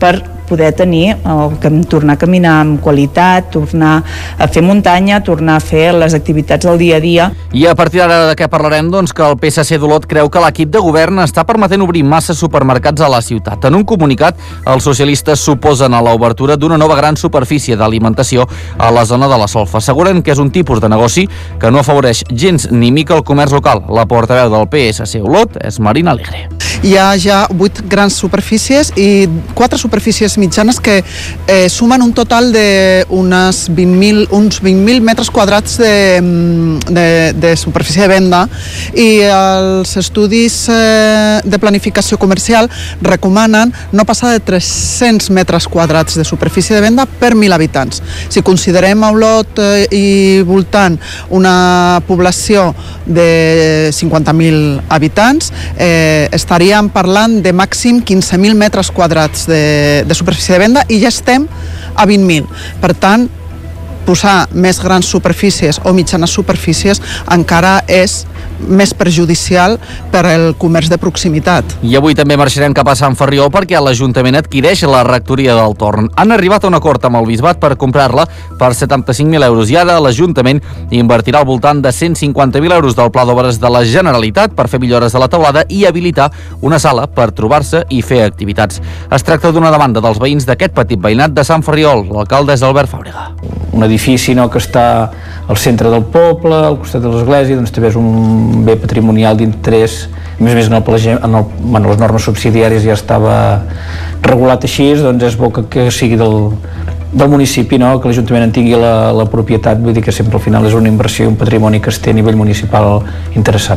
poder tenir, tornar a caminar amb qualitat, tornar a fer muntanya, tornar a fer les activitats del dia a dia. I a partir d'ara de què parlarem? Doncs que el PSC d'Olot creu que l'equip de govern està permetent obrir massa supermercats a la ciutat. En un comunicat, els socialistes s'oposen a l'obertura d'una nova gran superfície d'alimentació a la zona de la Solfa. Asseguren que és un tipus de negoci que no afavoreix gens ni mica el comerç local. La portaveu del PSC Olot és Marina Alegre. Hi ha ja 8 grans superfícies i 4 superfícies mitjanes que sumen un total d'uns 20.000 metres quadrats de superfície de venda, i els estudis de planificació comercial recomanen no passar de 300 metres quadrats de superfície de venda per 1.000 habitants. Si considerem a Olot i voltant una població de 50.000 habitants, estaríem parlant de màxim 15.000 metres quadrats de superfície de venda i ja estem a 20.000. Per tant, posar més grans superfícies o mitjanes superfícies encara és més perjudicial per al comerç de proximitat. I avui també marxarem cap a Sant Ferriol perquè l'Ajuntament adquireix la rectoria del Torn. Han arribat a un acord amb el Bisbat per comprar-la per 75.000 euros i ara l'Ajuntament invertirà al voltant de 150.000 euros del Pla d'Obres de la Generalitat per fer millores de la teulada i habilitar una sala per trobar-se i fer activitats. Es tracta d'una demanda dels veïns d'aquest petit veïnat de Sant Ferriol. L'alcalde és Albert Fàbrega. Un edifici que està al centre del poble, al costat de l'església, doncs també és un bé patrimonial d'interès. A més les normes subsidiàries ja estava regulat així, doncs és bo que sigui del municipi, que l'Ajuntament en tingui la propietat. Vull dir que sempre al final és una inversió i un patrimoni que es té a nivell municipal interessant.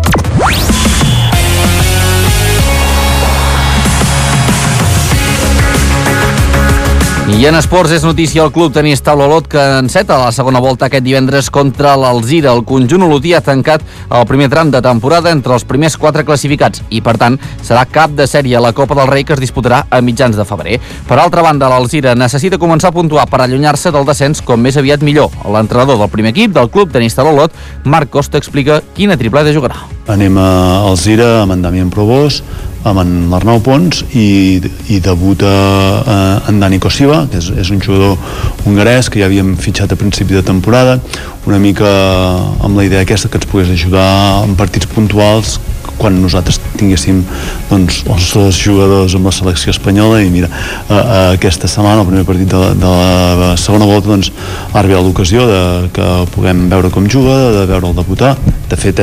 I en esports és notícia el club tenis taula Olot que enceta la segona volta aquest divendres contra l'Alzira. El conjunt olotí ha tancat el primer tram de temporada entre els primers 4 classificats i, per tant, serà cap de sèrie a la Copa del Rei que es disputarà a mitjans de febrer. Per altra banda, l'Alzira necessita començar a puntuar per allunyar-se del descens com més aviat millor. L'entrenador del primer equip del club tenis taula Olot, Marc Costa, explica quina tripleta jugarà. Anem a Alzira amb en Damián Probós, amb en l'Arnau Pons i debuta en Dani Kosiva, que és un jugador hongarès que ja havíem fitxat a principi de temporada, una mica amb la idea aquesta que ens pogués ajudar en partits puntuals quan nosaltres tinguéssim els dos jugadors amb la selecció espanyola. I mira, aquesta setmana, el primer partit de la segona volta, ha arribat l'ocasió que puguem veure com juga, de veure'l debutar. De fet,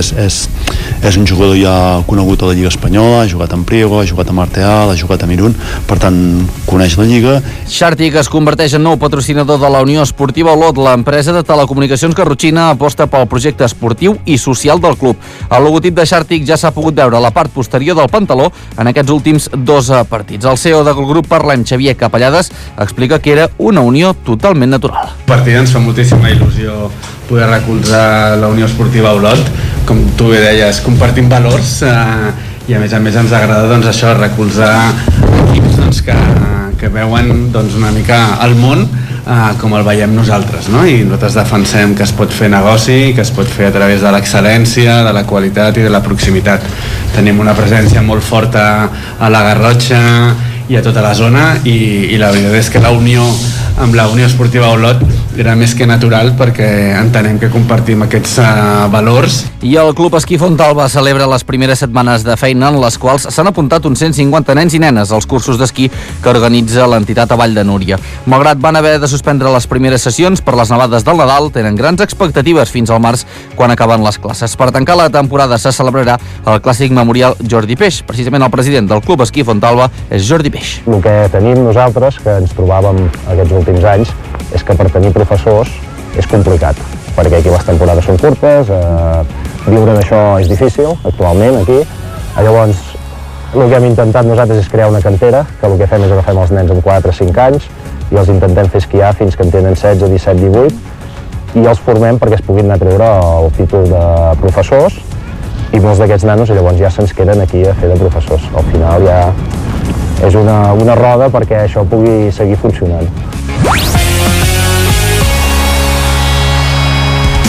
és un jugador ja conegut a la Lliga Espanyola, ha jugat en Priego, ha jugat a Marteal, ha jugat a Mirun, per tant, coneix la Lliga. Xàrtic es converteix en nou patrocinador de la Unió Esportiva Olot. L'empresa de telecomunicacions Garrotxina aposta pel projecte esportiu i social del club. El logotip de Xàrtic ja s'ha pogut veure a la part posterior del pantaló en aquests últims 2 partits. El CEO del grup Parlem, Xavier Capellades, explica que era una unió totalment natural. El partit ens fa moltíssima il·lusió poder recolzar la Unió Esportiva Olot, com tu bé deies, compartim valors i a més ens agrada això, recolzar equips que veuen una mica el món com el veiem nosaltres, no? I nosaltres defensem que es pot fer negoci, que es pot fer a través de l'excel·lència, de la qualitat i de la proximitat. Tenim una presència molt forta a la Garrotxa i a tota la zona i la veritat és que la unió amb la Unió Esportiva Olot era més que natural perquè entenem que compartim aquests valors. I el Club Esquí Fontalba celebra les primeres setmanes de feina en les quals s'han apuntat uns 150 nens i nenes als cursos d'esquí que organitza l'entitat a Vall de Núria. Malgrat van haver de suspendre les primeres sessions per les nevades del Nadal, tenen grans expectatives fins al març quan acaben les classes. Per tancar la temporada se celebrarà el clàssic memorial Jordi Peix. Precisament el president del Club Esquí Fontalba és Jordi Peix. El que tenim nosaltres, que ens trobàvem aquests últims anys, és que per tenir professors és complicat, perquè aquí les temporades són curtes, viure en això és difícil actualment aquí. Llavors, el que hem intentat nosaltres és crear una cantera, que el que fem és agafem els nens amb 4 o 5 anys i els intentem fer esquiar fins que en tenen 16, 17, 18 i els formem perquè es puguin anar a treure el títol de professors, i molts d'aquests nanos llavors ja se'ns queden aquí a fer de professors. Al final ja és una roda perquè això pugui seguir funcionant.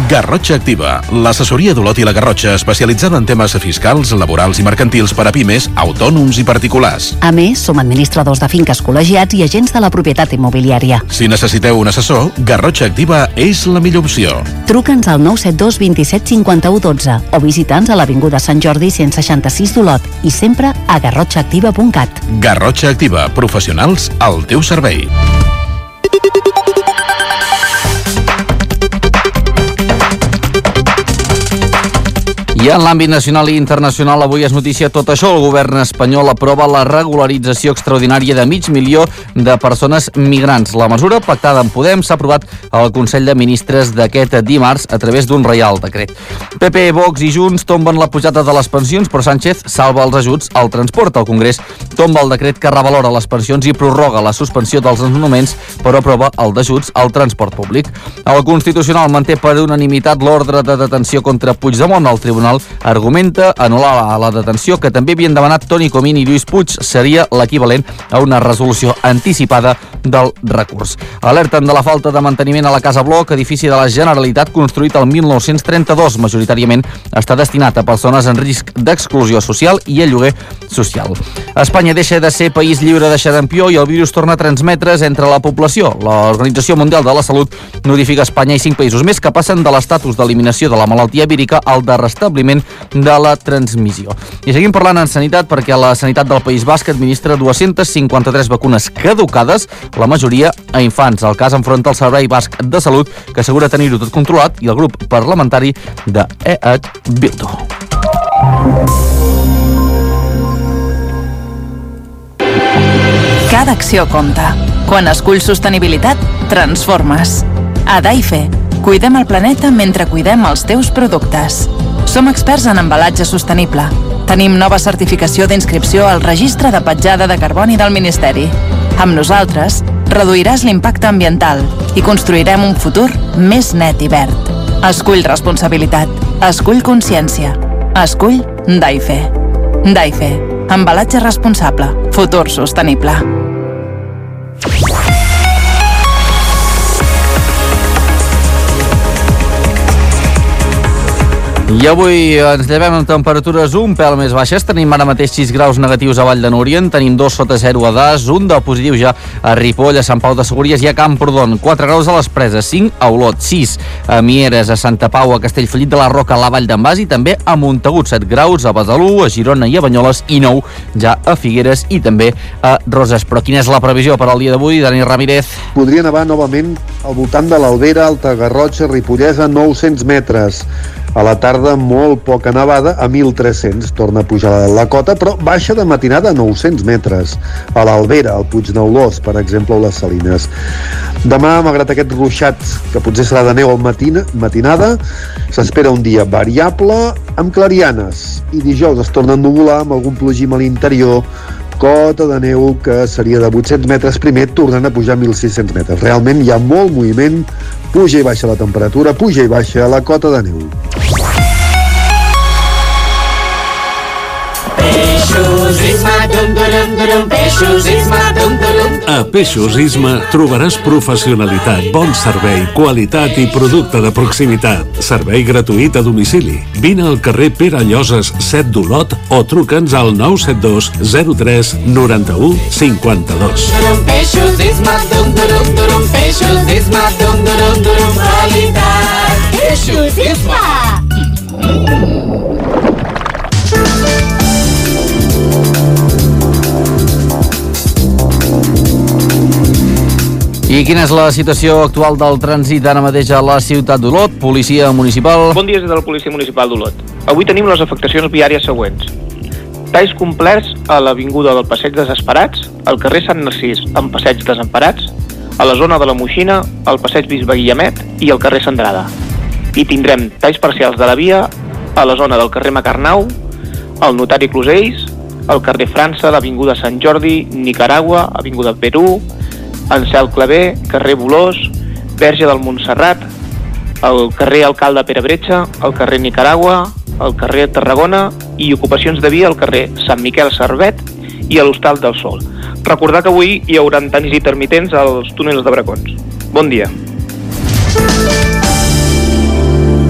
Garrotxa Activa, l'assessoria d'Olot i la Garrotxa especialitzada en temes fiscals, laborals i mercantils per a pimes, autònoms i particulars. A més, som administradors de finques col·legiats i agents de la propietat immobiliària. Si necessiteu un assessor, Garrotxa Activa és la millor opció. Truca'ns al 972 27 51 12 o visita'ns a l'Avinguda Sant Jordi 166 d'Olot i sempre a garrotxaactiva.cat. Garrotxa Activa, professionals al teu servei. I en l'àmbit nacional i internacional avui és notícia tot això. El govern espanyol aprova la regularització extraordinària de 500.000 de persones migrants. La mesura, pactada amb Podem, s'ha aprovat al Consell de Ministres d'aquest dimarts a través d'un reial decret. PP, Vox i Junts tomben la pujada de les pensions, però Sánchez salva els ajuts al transport. El Congrés tomba el decret que revalora les pensions i prorroga la suspensió dels desnonaments, però aprova el d'ajuts al transport públic. El Constitucional manté per unanimitat l'ordre de detenció contra Puigdemont. El Tribunal argumenta anul·lar la detenció que també havien demanat Toni Comín i Lluís Puig. Seria l'equivalent a una resolució anticipada del recurs. Alerten de la falta de manteniment a la Casa Bloc, edifici de la Generalitat construït el 1932. Majoritàriament està destinat a persones en risc d'exclusió social i a lloguer social. Espanya deixa de ser país lliure de xarampió i el virus torna a transmetre's entre la població. L'Organització Mundial de la Salut notifica a Espanya i 5 països més que passen de l'estatus d'eliminació de la malaltia vírica al de restabliment de la transmissió. I seguim parlant en sanitat perquè la Sanitat del País Basc administra 253 vacunes caducades, la majoria a infants. El cas enfronta el Servei Basc de Salut, que assegura tenir-ho tot controlat, i el grup parlamentari de EH Bildu. Cada acció compta. Quan esculls sostenibilitat, transformes. A Daife, cuidem el planeta mentre cuidem els teus productes. Som experts en embalatge sostenible. Tenim nova certificació d'inscripció al Registre de Petjada de Carboni del Ministeri. Amb nosaltres, reduiràs l'impacte ambiental i construirem un futur més net i verd. Escull responsabilitat. Escull consciència. Escull Daife. Daife. Embalatge responsable. Futur sostenible. I avui ens llevem amb temperatures un pèl més baixes. Tenim ara mateix 6 graus negatius a Vall de Núria, tenim 2 sota 0 a Das, un de positiu ja a Ripoll, a Sant Pau de Segúries i a Camprodon, 4 graus a les Preses, 5 a Olot, 6 a Mieres, a Santa Pau, a Castellfollit de la Roca, a la Vall d'en Bas i també a Montagut, 7 graus a Besalú, a Girona i a Banyoles i 9 ja a Figueres i també a Roses. Però quina és la previsió per al dia d'avui, Dani Ramírez? Podria nevar novament al voltant de l'Albera, Alta Garrotxa, Ripollesa, 900 metres. A la tarda, molt poca nevada, a 1.300. Torna a pujar la cota, però baixa de matinada a 900 metres. A l'Albera, al Puigneulós, per exemple, o les Salines. Demà, malgrat aquest ruixat, que potser serà de neu al matinada, s'espera un dia variable amb clarianes. I dijous es torna a ennuvolar amb algun plogim a l'interior, cota de neu que seria de 800 metres primer, tornant a pujar a 1.600 metres. Realment hi ha molt moviment, puja i baixa la temperatura, puja i baixa la cota de neu. Peixos Isma, dum-durum, durum, Peixos Isma, dum-durum. A Peixos Isma trobaràs professionalitat, bon servei, qualitat i producte de proximitat. Servei gratuït a domicili. Vine al carrer Pere Lloses 7 d'Olot o truca'ns al 972 03 91 52. Peixos Isma, dum-durum, durum, Peixos Isma, dum-durum, durum, qualitat. Peixos Isma! I quina és la situació actual del trànsit ara mateix a la ciutat d'Olot? Policia municipal. Bon dia des de la Policia Municipal d'Olot. Avui tenim les afectacions viàries següents. Talls complerts a l'avinguda del Passeig Desesperats, al carrer Sant Narcís amb Passeig Desemparats, a la zona de la Moixina, al Passeig Bisbe Guillemet i al carrer Sandrada. I tindrem talls parcials de la via a la zona del carrer Macarnau, al Notari Closells, al carrer França, l'avinguda Sant Jordi, Nicaragua, avinguda Perú, Ansel Clavé, carrer Bolós, Verge del Montserrat, el carrer Alcalde Pere Bretxa, el carrer Nicaragua, el carrer Tarragona i ocupacions de via al carrer Sant Miquel Servet i a l'Hostal del Sol. Recordar que avui hi haurà talls intermitents als túnels de Bracons. Bon dia.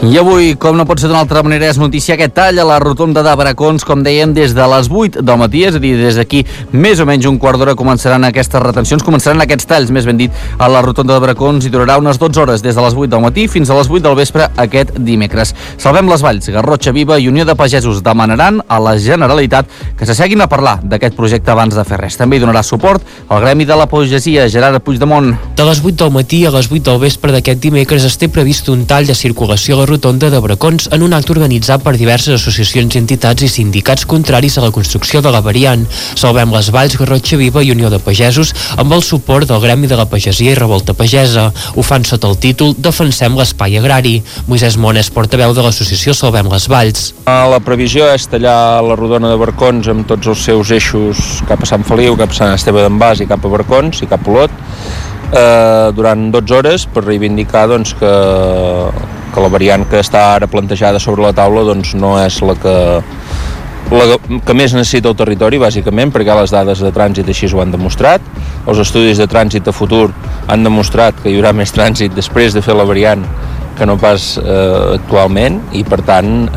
I avui, com no pot ser d'una altra manera, és notícia aquest tall a la rotonda de Bracons, com dèiem, des de les 8 del matí, és a dir, des d'aquí més o menys un quart d'hora començaran aquestes retencions, començaran aquests talls, més ben dit, a la rotonda de Bracons, i durarà unes 12 hores, des de les 8 del matí fins a les 8 del vespre aquest dimecres. Salvem les Valls, Garrotxa Viva i Unió de Pagesos demanaran a la Generalitat que s'asseguin a parlar d'aquest projecte abans de fer res. També hi donarà suport al Gremi de la Pagesia, Gerard Puigdemont. De les 8 del matí a les 8 del vespre d'aquest dimecres es té previst un tall de circulació a la rotonda de Bracons en un acte organitzat per diverses associacions i entitats i sindicats contraris a la construcció de la variant. Salvem les Valls, Garrotxa Viva i Unió de Pagesos amb el suport del Gremi de la Pagesia i Revolta Pagesa. Ho fan sota el títol Defensem l'espai agrari. Moisès Mona és portaveu de l'associació Salvem les Valls. La previsió és tallar la rodona de Barcons amb tots els seus eixos cap a Sant Feliu, cap a Sant Esteve d'en Bas i cap a Barcons i cap a Olot durant 12 hores per reivindicar doncs, que la variant que està ara plantejada sobre la taula doncs, no és la que més necessita el territori, bàsicament, perquè les dades de trànsit així ho han demostrat. Els estudis de trànsit a futur han demostrat que hi haurà més trànsit després de fer la variant que no pas actualment, i per tant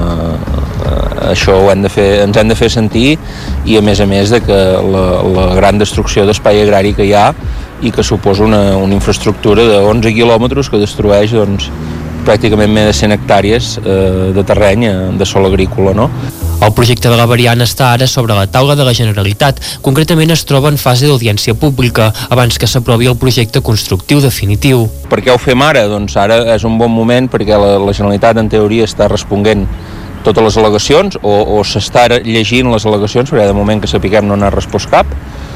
això ens hem de fer sentir, i a més de que la gran destrucció d'espai agrari que hi ha i que suposa una infraestructura de 11 quilòmetres que destrueix doncs, pràcticament més de 100 hectàrees de terreny de sòl agrícola, no? El projecte de la variant està ara sobre la taula de la Generalitat. Concretament es troba en fase d'audiència pública, abans que s'aprovi el projecte constructiu definitiu. Per què ho fem ara? Doncs ara és un bon moment perquè la Generalitat en teoria està responent totes les al·legacions o s'està llegint les al·legacions, perquè de moment que sapiguem no n'ha respost cap,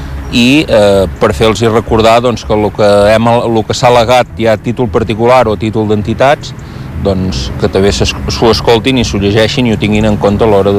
i per fer-los recordar doncs, que el que s'ha al·legat ja a títol particular o a títol d'entitats, doncs, que també s'ho escoltin i s'ho llegeixin i ho tinguin en compte a l'hora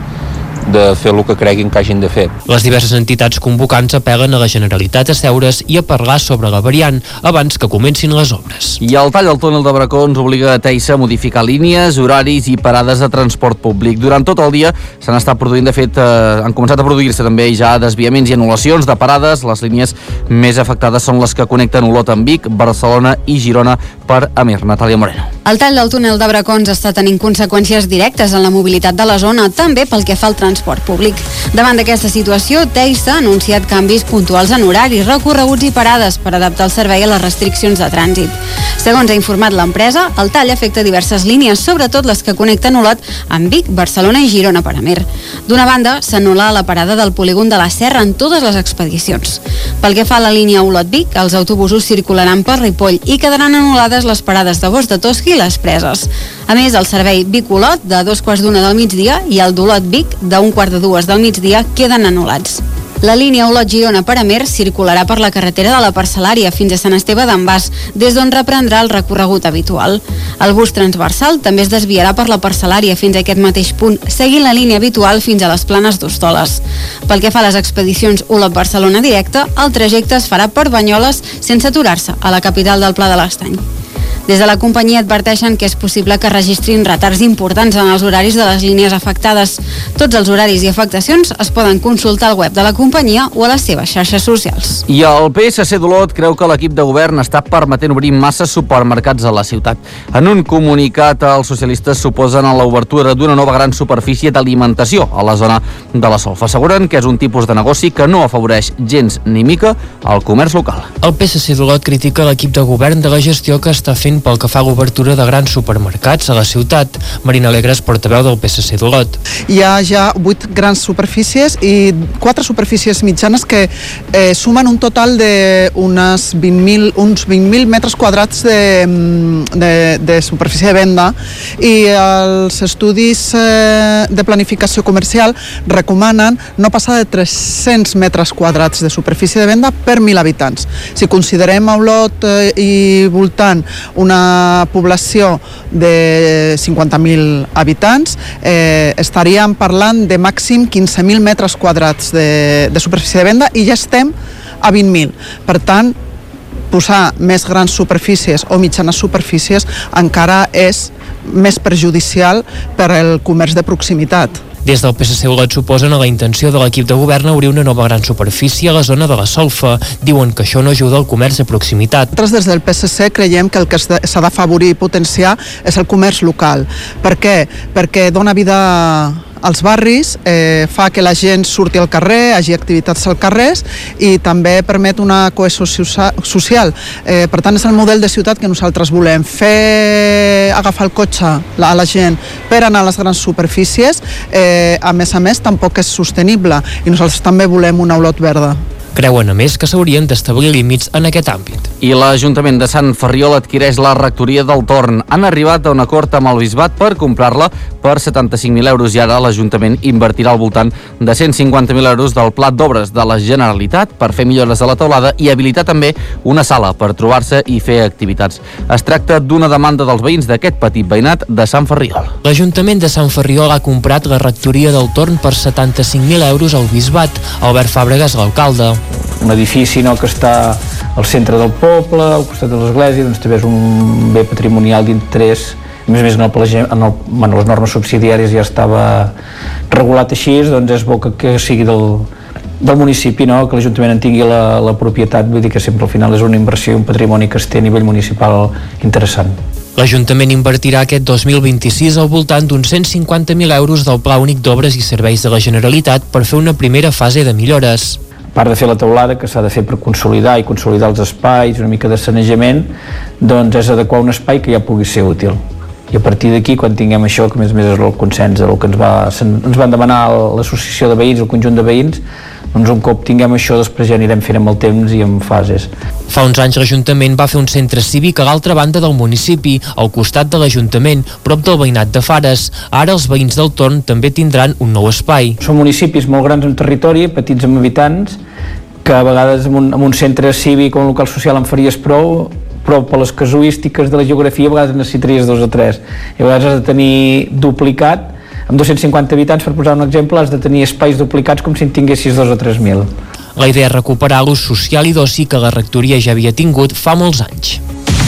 de fer el que creguin que hagin de fer. Les diverses entitats convocants apel·len a la Generalitat a seure's i a parlar sobre la variant abans que comencin les obres. I el tall al túnel de Bracons obliga a Teissa a modificar línies, horaris i parades de transport públic. Durant tot el dia s'han estat produint, de fet, han començat a produir-se també ja desviaments i anul·lacions de parades. Les línies més afectades són les que connecten Olot amb Vic, Barcelona i Girona per Amer. Natàlia Moreno. El tall del túnel de Bracons està tenint conseqüències directes en la mobilitat de la zona, també pel que fa al transport públic. Davant d'aquesta situació, Teissa ha anunciat canvis puntuals en horaris, recorreguts i parades per adaptar el servei a les restriccions de trànsit. Segons ha informat l'empresa, el tall afecta diverses línies, sobretot les que connecten Olot amb Vic, Barcelona i Girona per Amer. D'una banda, s'anul·la la parada del polígon de la Serra en totes les expedicions. Pel que fa a la línia Olot-Vic, els autobusos circularan per Ripoll i quedaran anul·lades les parades de Bos de Tosca i les Preses. A més, el servei Vic-Olot de 2:15 del migdia i el d'Olot-Vic de 1:15 del migdia queden anul·lats. La línia Olot-Girona per Amer circularà per la carretera de la Parcel·lària fins a Sant Esteve d'en Bas, des d'on reprendrà el recorregut habitual. El bus transversal també es desviarà per la Parcel·lària fins a aquest mateix punt, seguint la línia habitual fins a les Planes d'Hostoles. Pel que fa a les expedicions Olot-Barcelona directa, el trajecte es farà per Banyoles sense aturar-se a la capital del Pla de l'Estany. Des de la companyia adverteixen que és possible que registrin retards importants en els horaris de les línies afectades. Tots els horaris i afectacions es poden consultar al web de la companyia o a les seves xarxes socials. I el PSC d'Olot creu que l'equip de govern està permetent obrir massa supermercats a la ciutat. En un comunicat, els socialistes s'oposen a l'obertura d'una nova gran superfície d'alimentació a la zona de la Solfa. Asseguren que és un tipus de negoci que no afavoreix gens ni mica el comerç local. El PSC d'Olot critica l'equip de govern de la gestió que està fent pel que fa a l'obertura de grans supermercats a la ciutat. Marina Alegres, portaveu del PSC d'Olot. Hi ha ja 8 grans superfícies i 4 superfícies mitjanes que sumen un total d'uns 20.000 metres quadrats de superfície de venda, i els estudis de planificació comercial recomanen no passar de 300 metres quadrats de superfície de venda per 1.000 habitants. Si considerem a Olot i voltant una població de 50.000 habitants, estaríem parlant de màxim 15.000 metres quadrats de superfície de venda i ja estem a 20.000. Per tant, posar més grans superfícies o mitjanes superfícies encara és més perjudicial per al comerç de proximitat. Des del PSC Olot suposen a la intenció de l'equip de govern obrir una nova gran superfície a la zona de la Solfa. Diuen que això no ajuda al comerç de proximitat. Nosaltres des del PSC creiem que el que s'ha d'afavorir i potenciar és el comerç local. Per què? Perquè dona vida als barris, fa que la gent surti al carrer, hagi activitats al carrer i també permet una cohesió social. Per tant, és el model de ciutat que nosaltres volem. Fer agafar el cotxe a la gent per anar a les grans superfícies, a més, tampoc és sostenible i nosaltres també volem una Olot verda. Creuen, a més, que s'haurien d'establir límits en aquest àmbit. I l'Ajuntament de Sant Ferriol adquireix la rectoria del Torn. Han arribat a un acord amb el Bisbat per comprar-la per 75.000 euros i ara l'Ajuntament invertirà al voltant de 150.000 euros del pla d'obres de la Generalitat per fer millores a la teulada i habilitar també una sala per trobar-se i fer activitats. Es tracta d'una demanda dels veïns d'aquest petit veïnat de Sant Ferriol. L'Ajuntament de Sant Ferriol ha comprat la rectoria del Torn per 75.000 euros al Bisbat. Albert Fàbregas, l'alcalde. Un edifici que està al centre del poble, al costat de l'església, doncs també és un bé patrimonial d'interès. A més, les normes subsidiàries ja estava regulat així, doncs és bo que sigui del municipi, que l'Ajuntament en tingui la propietat. Vull dir que sempre al final és una inversió i un patrimoni que es té a nivell municipal interessant. L'Ajuntament invertirà aquest 2026 al voltant d'uns 150.000 euros del Pla Únic d'Obres i Serveis de la Generalitat per fer una primera fase de millores. A part de fer la teulada, que s'ha de fer per consolidar els espais, una mica de sanejament, doncs és adequar un espai que ja pugui ser útil. I a partir d'aquí, quan tinguem això, que a més és el consens del que ens van demanar l'associació de veïns, el conjunt de veïns, doncs un cop tinguem això, després ja anirem fent amb el temps i amb fases. Fa uns anys l'Ajuntament va fer un centre cívic a l'altra banda del municipi, al costat de l'Ajuntament, prop del veïnat de Fares. Ara els veïns del Torn també tindran un nou espai. Són municipis molt grans en territori, petits amb habitants, que a vegades amb un centre cívic o un local social en faries prou, però per les casuístiques de la geografia a vegades necessitaries 2 o 3. I a vegades has de tenir duplicat, amb 250 habitants, per posar un exemple, has de tenir espais duplicats com si en tinguessis 2 o 3.000. La idea és recuperar l'ús social i d'oci que la rectoria ja havia tingut fa molts anys.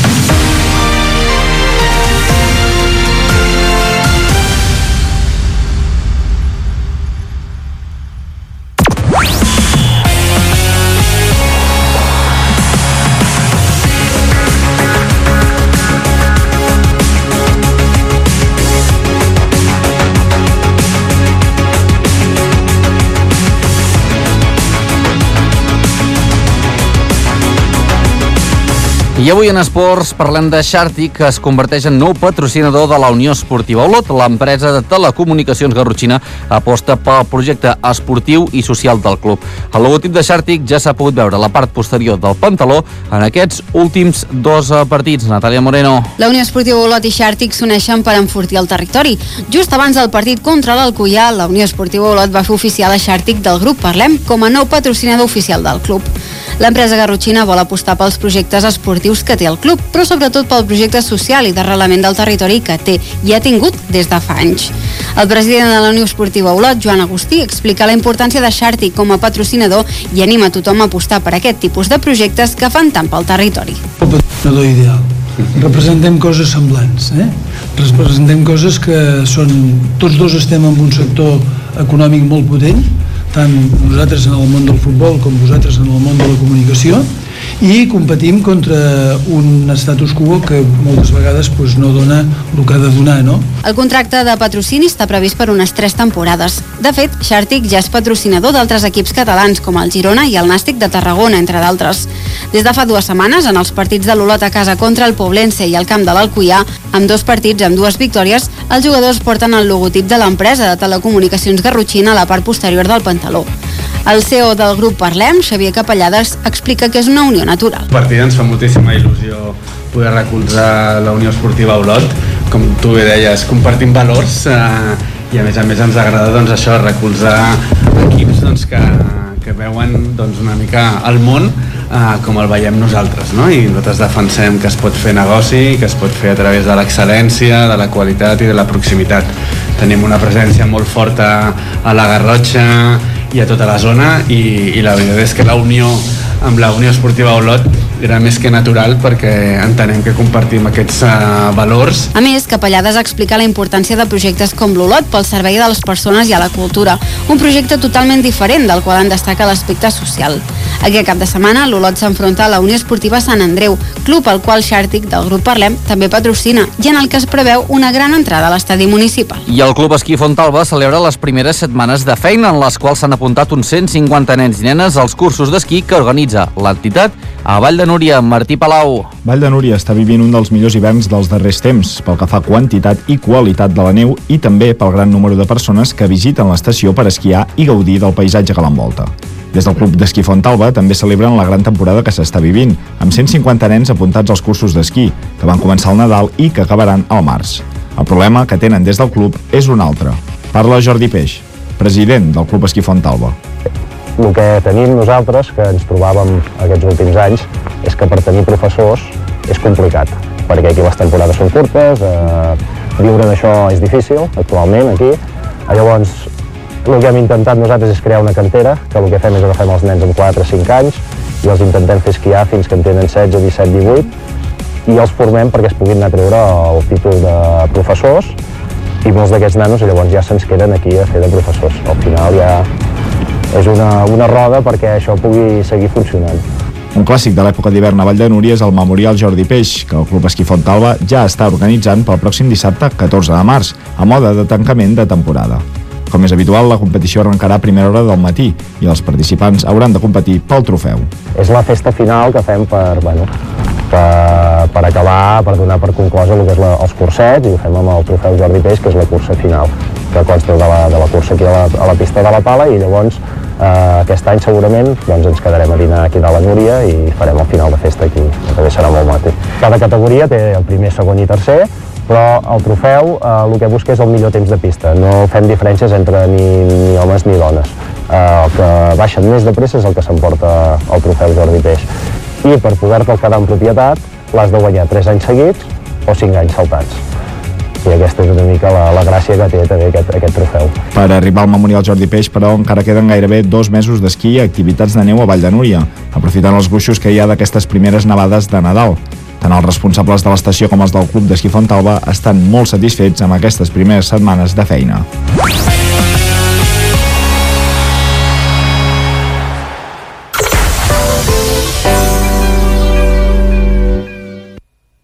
I avui en esports parlem de Xàrtic, que es converteix en nou patrocinador de la Unió Esportiva Olot. L'empresa de telecomunicacions garrotxina aposta pel projecte esportiu i social del club. El logotip de Xàrtic ja s'ha pogut veure a la part posterior del pantaló en aquests últims 2 partits. Natàlia Moreno. La Unió Esportiva Olot i Xàrtic s'uneixen per enfortir el territori. Just abans del partit contra l'Alcoià, la Unió Esportiva Olot va fer oficial a Xàrtic del grup Parlem com a nou patrocinador oficial del club. L'empresa garrotxina vol apostar pels projectes esportius que té el club, però sobretot pel projecte social i d'arrelament del territori que té i ha tingut des de fa anys. El president de la Unió Esportiva Olot, Joan Agustí, explica la importància de Xàrtic com a patrocinador i anima a tothom a apostar per aquest tipus de projectes que fan tant pel territori. El patrocinador ideal. Representem coses semblants, representem coses que són... Tots dos estem en un sector econòmic molt potent, tant nosaltres en el món del futbol com vosaltres en el món de la comunicació, i competim contra un status quo que moltes vegades no dona el que ha de donar, no? El contracte de patrocini està previst per unes 3 temporades. De fet, Xàrtic ja és patrocinador d'altres equips catalans com el Girona i el Nàstic de Tarragona, entre d'altres. Des de fa 2 setmanes, en els partits de l'Olot a casa contra el Poblense i el camp de l'Alcoià, amb 2 partits amb 2 victòries, els jugadors porten el logotip de l'empresa de telecomunicacions garrotxina a la part posterior del pantaló. El CEO del grup Parlem, Xavier Capellades, explica que és una unió natural. El partit ens fa moltíssima il·lusió poder recolzar la Unió Esportiva Olot. Com tu bé deies, compartim valors i a més ens agrada això, recolzar equips que veuen una mica el món com el veiem nosaltres, no? I nosaltres defensem que es pot fer negoci, que es pot fer a través de l'excel·lència, de la qualitat i de la proximitat. Tenim una presència molt forta a la Garrotxa i a tota la zona i la veritat és que la unió amb la Unió Esportiva Olot era més que natural perquè entenem que compartim aquests valors. A més, Capellades explica la importància de projectes com l'Olot pel servei de les persones i a la cultura, un projecte totalment diferent del qual en destaca l'aspecte social. Aquest cap de setmana, l'Olot s'enfronta a la Unió Esportiva Sant Andreu, club al qual Xàrtic, del grup Parlem, també patrocina, i en el que es preveu una gran entrada a l'estadi municipal. I el Club Esquí Fontalba celebra les primeres setmanes de feina, en les quals s'han apuntat uns 150 nens i nenes als cursos d'esquí que organitza l'entitat a Vall de Núria. Martí Palau. Vall de Núria està vivint un dels millors hiverns dels darrers temps, pel que fa a quantitat i qualitat de la neu i també pel gran número de persones que visiten l'estació per esquiar i gaudir del paisatge que l'envolta. Des del Club d'Esquí Fontalba també celebren la gran temporada que s'està vivint, amb 150 nens apuntats als cursos d'esquí, que van començar al Nadal i que acabaran al març. El problema que tenen des del club és un altre. Parla Jordi Peix, president del Club Esquí Fontalba. El que tenim nosaltres, que ens trobàvem aquests últims anys, és que per tenir professors és complicat, perquè aquí les temporades són curtes, viure d'això és difícil, actualment, aquí. Llavors, el que hem intentat nosaltres és crear una cantera, que el que fem és agafem els nens amb 4 o 5 anys i els intentem fer esquiar fins que en tenen 16, 17, 18 i els formem perquè es puguin anar a treure el títol de professors i molts d'aquests nanos llavors ja se'ns queden aquí a fer de professors. Al final ja és una roda perquè això pugui seguir funcionant. Un clàssic de l'època d'hivern a Vall de Núria és el Memorial Jordi Peix, que el Club Esquí Fontalba ja està organitzant pel pròxim dissabte 14 de març, a mode de tancament de temporada. Com és habitual, la competició arrencarà a primera hora del matí i els participants hauran de competir pel trofeu. És la festa final que fem per acabar, per donar per conclosa el que és els cursets, i ho fem amb el trofeu Jordi Peix, que és la cursa final, que consta de la cursa aquí a la pista de la Pala, i llavors aquest any segurament ens quedarem a dinar aquí a la Núria i farem el final de festa aquí, que també serà molt maco. Cada categoria té el primer, segon i tercer, però el trofeu el que busca és el millor temps de pista. No fem diferències entre ni homes ni dones. El que baixen més de pressa és el que s'emporta el trofeu Jordi Peix. I per poder-te'l quedar en propietat l'has de guanyar 3 anys seguits o 5 anys saltats. I aquesta és una mica la gràcia que té també aquest trofeu. Per arribar al Memorial Jordi Peix, però, encara queden gairebé 2 mesos d'esquí i activitats de neu a Vall de Núria, aprofitant els gruixos que hi ha d'aquestes primeres nevades de Nadal. Tant els responsables de l'estació com els del Club d'Esquí Fontalba estan molt satisfets amb aquestes primeres setmanes de feina.